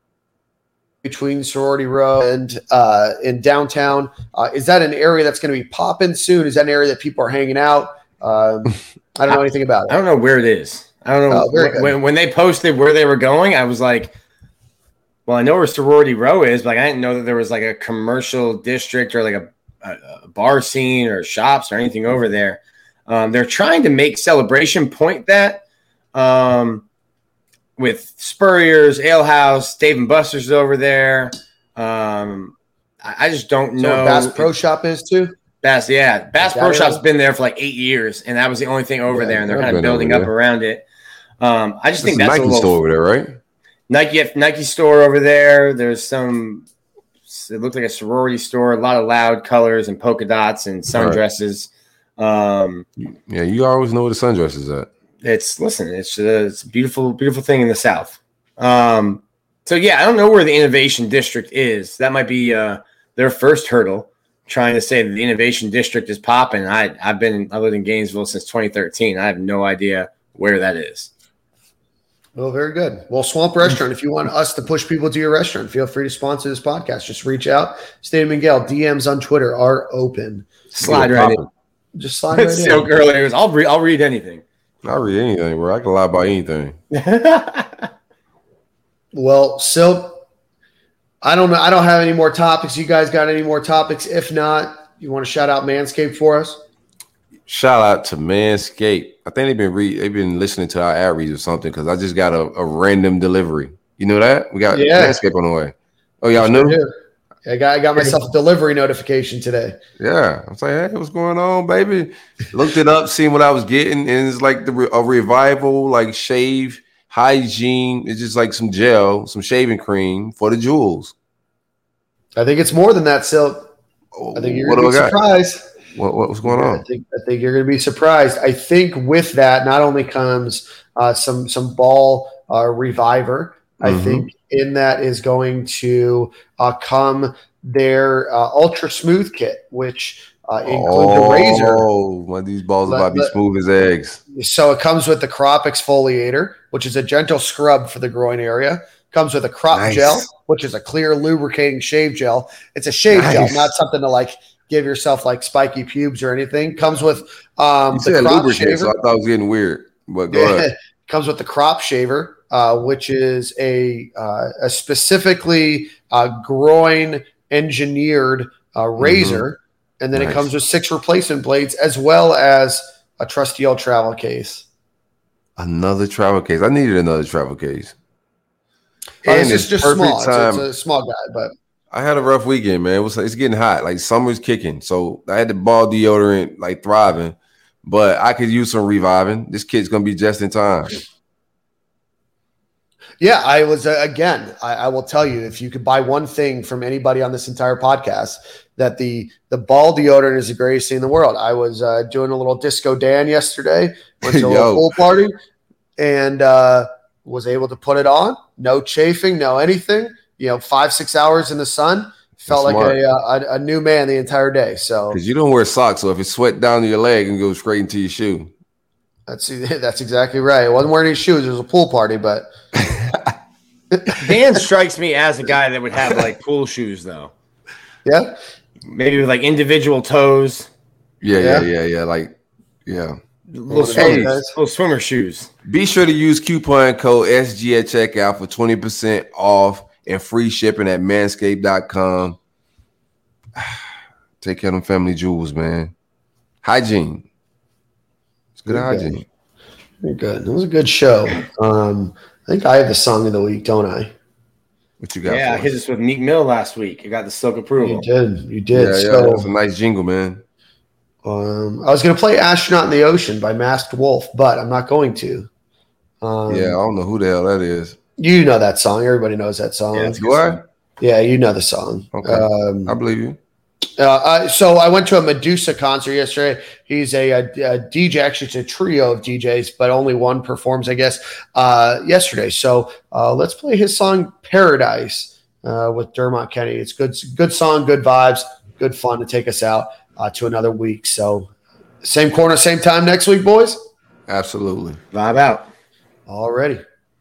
between Sorority Row and uh, in downtown. Uh, is that an area that's going to be popping soon? Is that an area that people are hanging out? Um, I don't know anything about I it. don't know where it is. I don't know. Oh, very good. when, when they posted where they were going, I was like, well, I know where Sorority Row is, but like, I didn't know that there was like a commercial district or like a, a, a bar scene or shops or anything over there. Um, they're trying to make Celebration Point that um, with Spurrier's Ale House, Dave and Buster's over there. Um, I, I just don't So know. Bass Pro Shop is too? Bass, yeah. Bass Is Pro that Shop's it? been there for like eight years, and that was the only thing over Yeah, there, and they're I've kind of been over building up there. around it. Um, I just There's think a that's Nike a little store over there, right? Nike Nike store over there. There's some It looked like a sorority store. A lot of loud colors and polka dots and sundresses. Um, yeah, you always know where the sundress is at. It's listen. It's, uh, it's a beautiful, beautiful thing in the South. Um, so yeah, I don't know where the Innovation District is. That might be uh, their first hurdle. Trying to say that the Innovation District is popping. I I've been I lived in Gainesville since twenty thirteen. I have no idea where that is. Well, very good. Well, Swamp Restaurant, if you want us to push people to your restaurant, feel free to sponsor this podcast. Just reach out. State of Miguel, D Ms on Twitter are open. Slide right in. Just slide right in. Silk earlier was, I'll read I'll read anything. I'll read anything, bro. I can lie about anything. Well, Silk, I don't know. I don't have any more topics. You guys got any more topics? If not, you want to shout out Manscaped for us? Shout out to Manscaped. I think they've been re- they've been listening to our outreach or something because I just got a, a random delivery. You know that? We got yeah. Manscaped on the way. Oh, y'all knew? I got I got myself a delivery notification today. Yeah. I was like, hey, what's going on, baby? Looked it up, seen what I was getting, and it's like the a revival, like shave, hygiene. It's just like some gel, some shaving cream for the jewels. I think it's more than that, Silk. I think you're what going to be surprised. What, what's going on? I think, I think you're going to be surprised. I think with that, not only comes uh, some some ball uh, reviver, mm-hmm. I think in that is going to uh, come their uh, ultra smooth kit, which uh, includes oh, a razor. Oh, one of these balls are about to be smooth as eggs. So it comes with the crop exfoliator, which is a gentle scrub for the groin area. Comes with a crop nice. gel, which is a clear lubricating shave gel. It's a shave nice. gel, not something to like give yourself like spiky pubes or anything. Comes with um, you the said crop lubricant, shaver. so I thought it was getting weird. But go ahead. Comes with the crop shaver, uh, which is a uh, a specifically uh, groin engineered uh, razor, mm-hmm. and then nice. it comes with six replacement blades as well as a trusty old travel case. Another travel case. I needed another travel case. And it's just, just small. It's, it's a small guy, but I had a rough weekend, man. It was it's getting hot. Like summer's kicking. So I had the ball deodorant like thriving, but I could use some reviving. This kid's gonna be just in time. Yeah, I was uh, again, I, I will tell you, if you could buy one thing from anybody on this entire podcast, that the the ball deodorant is the greatest thing in the world. I was uh, doing a little Disco Dan yesterday, went to a little pool party, and uh was able to put it on, no chafing, no anything. You know, five six hours in the sun, felt That's like a, a a new man the entire day. So because you don't wear socks, so if it sweat down to your leg and goes straight into your shoe, that's that's exactly right. I wasn't wearing any shoes. It was a pool party, but Dan strikes me as a guy that would have like pool shoes, though. Yeah, maybe with like individual toes. Yeah, yeah, yeah, yeah. yeah like, yeah. Little, swimmer, little swimmer shoes. Be sure to use coupon code S G at checkout for twenty percent off and free shipping at manscaped dot com. Take care of them family jewels, man. Hygiene. It's good, good hygiene. Very good. It was a good show. Um, I think I have the song of the week, don't I? What you got? Yeah, I hit this with Meek Mill last week. I got the Silk approval. You did. You did. Yeah, so, yeah, that's a nice jingle, man. Um, I was going to play Astronaut in the Ocean by Masked Wolf, but I'm not going to. Um, yeah, I don't know who the hell that is. You know that song. Everybody knows that song. Yeah, do I? Yeah, you know the song. Okay. Um, I believe you. Uh, uh, so I went to a Medusa concert yesterday. He's a, a, a D J, actually it's a trio of D Js, but only one performs, I guess, uh, yesterday. So uh, let's play his song Paradise uh, with Dermot Kennedy. It's good, good song, good vibes, good fun to take us out uh, to another week. So same corner, same time next week, boys? Absolutely. Vibe out. Already.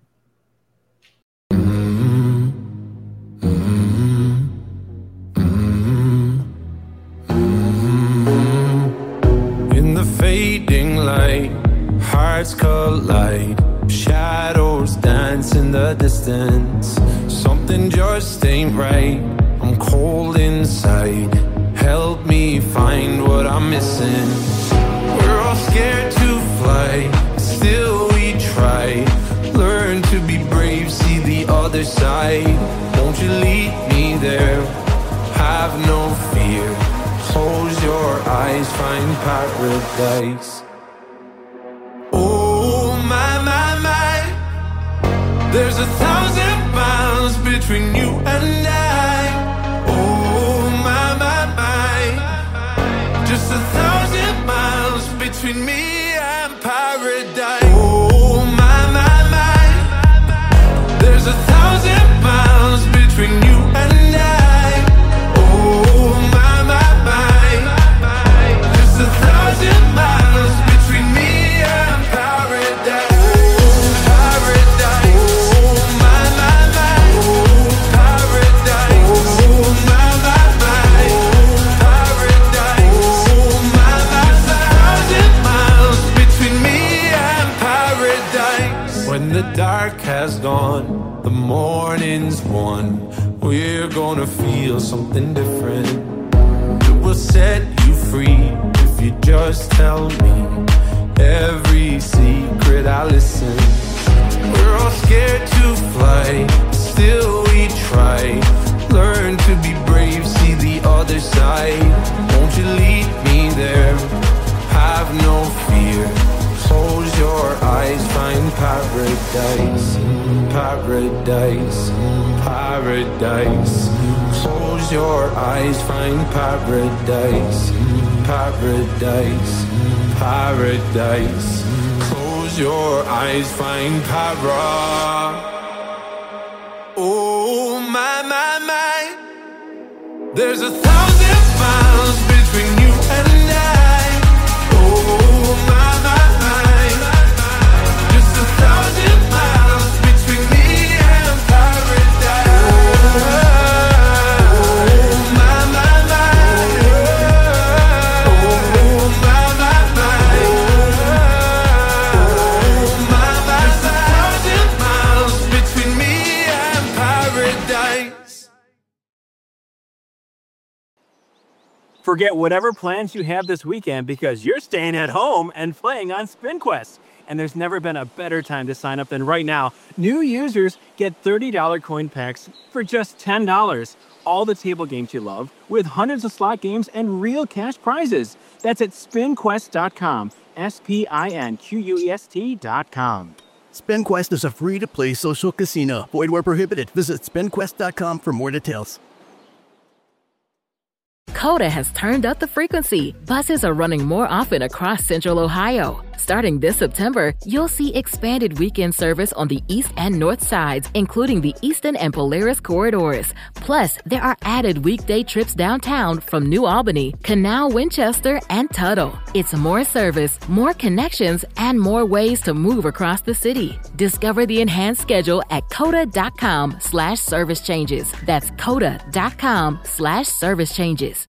Fading light, hearts collide, shadows dance in the distance. Something just ain't right, I'm cold inside. Help me find what I'm missing. We're all scared to fly, still we try. Learn to be brave, see the other side. Won't you lead me there? Have no fear. Close your eyes, find paradise. Oh, my, my, my. There's a thousand miles between you and I. Oh, between me and paradise. Oh my, my, my. There's a thousand miles between you and I. Oh my, my, my. Just a thousand miles between me and paradise. Oh, paradise. Oh my, my, my. Oh, paradise. Oh my, my, my. Oh, paradise. Oh my, my, my. Thousand miles between me and paradise. When the dark has gone, the morning's won. We're gonna feel something different. It will set you free if you just tell me every secret I listen. We're all scared to fly, still we try. Learn to be brave, see the other side. Won't you lead me there? Have no fear. Close your eyes, find paradise, paradise, paradise. Close your eyes, find paradise, paradise, paradise. Close your eyes, find para. Oh my, my, my. There's a thousand miles between you and I. Oh my, my, my. Just a thousand miles between me and paradise. Oh my, my, my. Oh my, my, my. Oh my, my, my. Just a thousand miles between me and paradise. Forget whatever plans you have this weekend because you're staying at home and playing on SpinQuest. And there's never been a better time to sign up than right now. New users get thirty dollars coin packs for just ten dollars. All the table games you love with hundreds of slot games and real cash prizes. That's at spin quest dot com. S P I N Q U E S T dot com. SpinQuest is a free-to-play social casino. Void where prohibited. Visit spin quest dot com for more details. Coda has turned up the frequency. Buses are running more often across Central Ohio. Starting this September, you'll see expanded weekend service on the east and north sides, including the Eastern and Polaris corridors. Plus, there are added weekday trips downtown from New Albany, Canal, Winchester, and Tuttle. It's more service, more connections, and more ways to move across the city. Discover the enhanced schedule at coda dot com slash service changes. That's coda dot com slash service changes.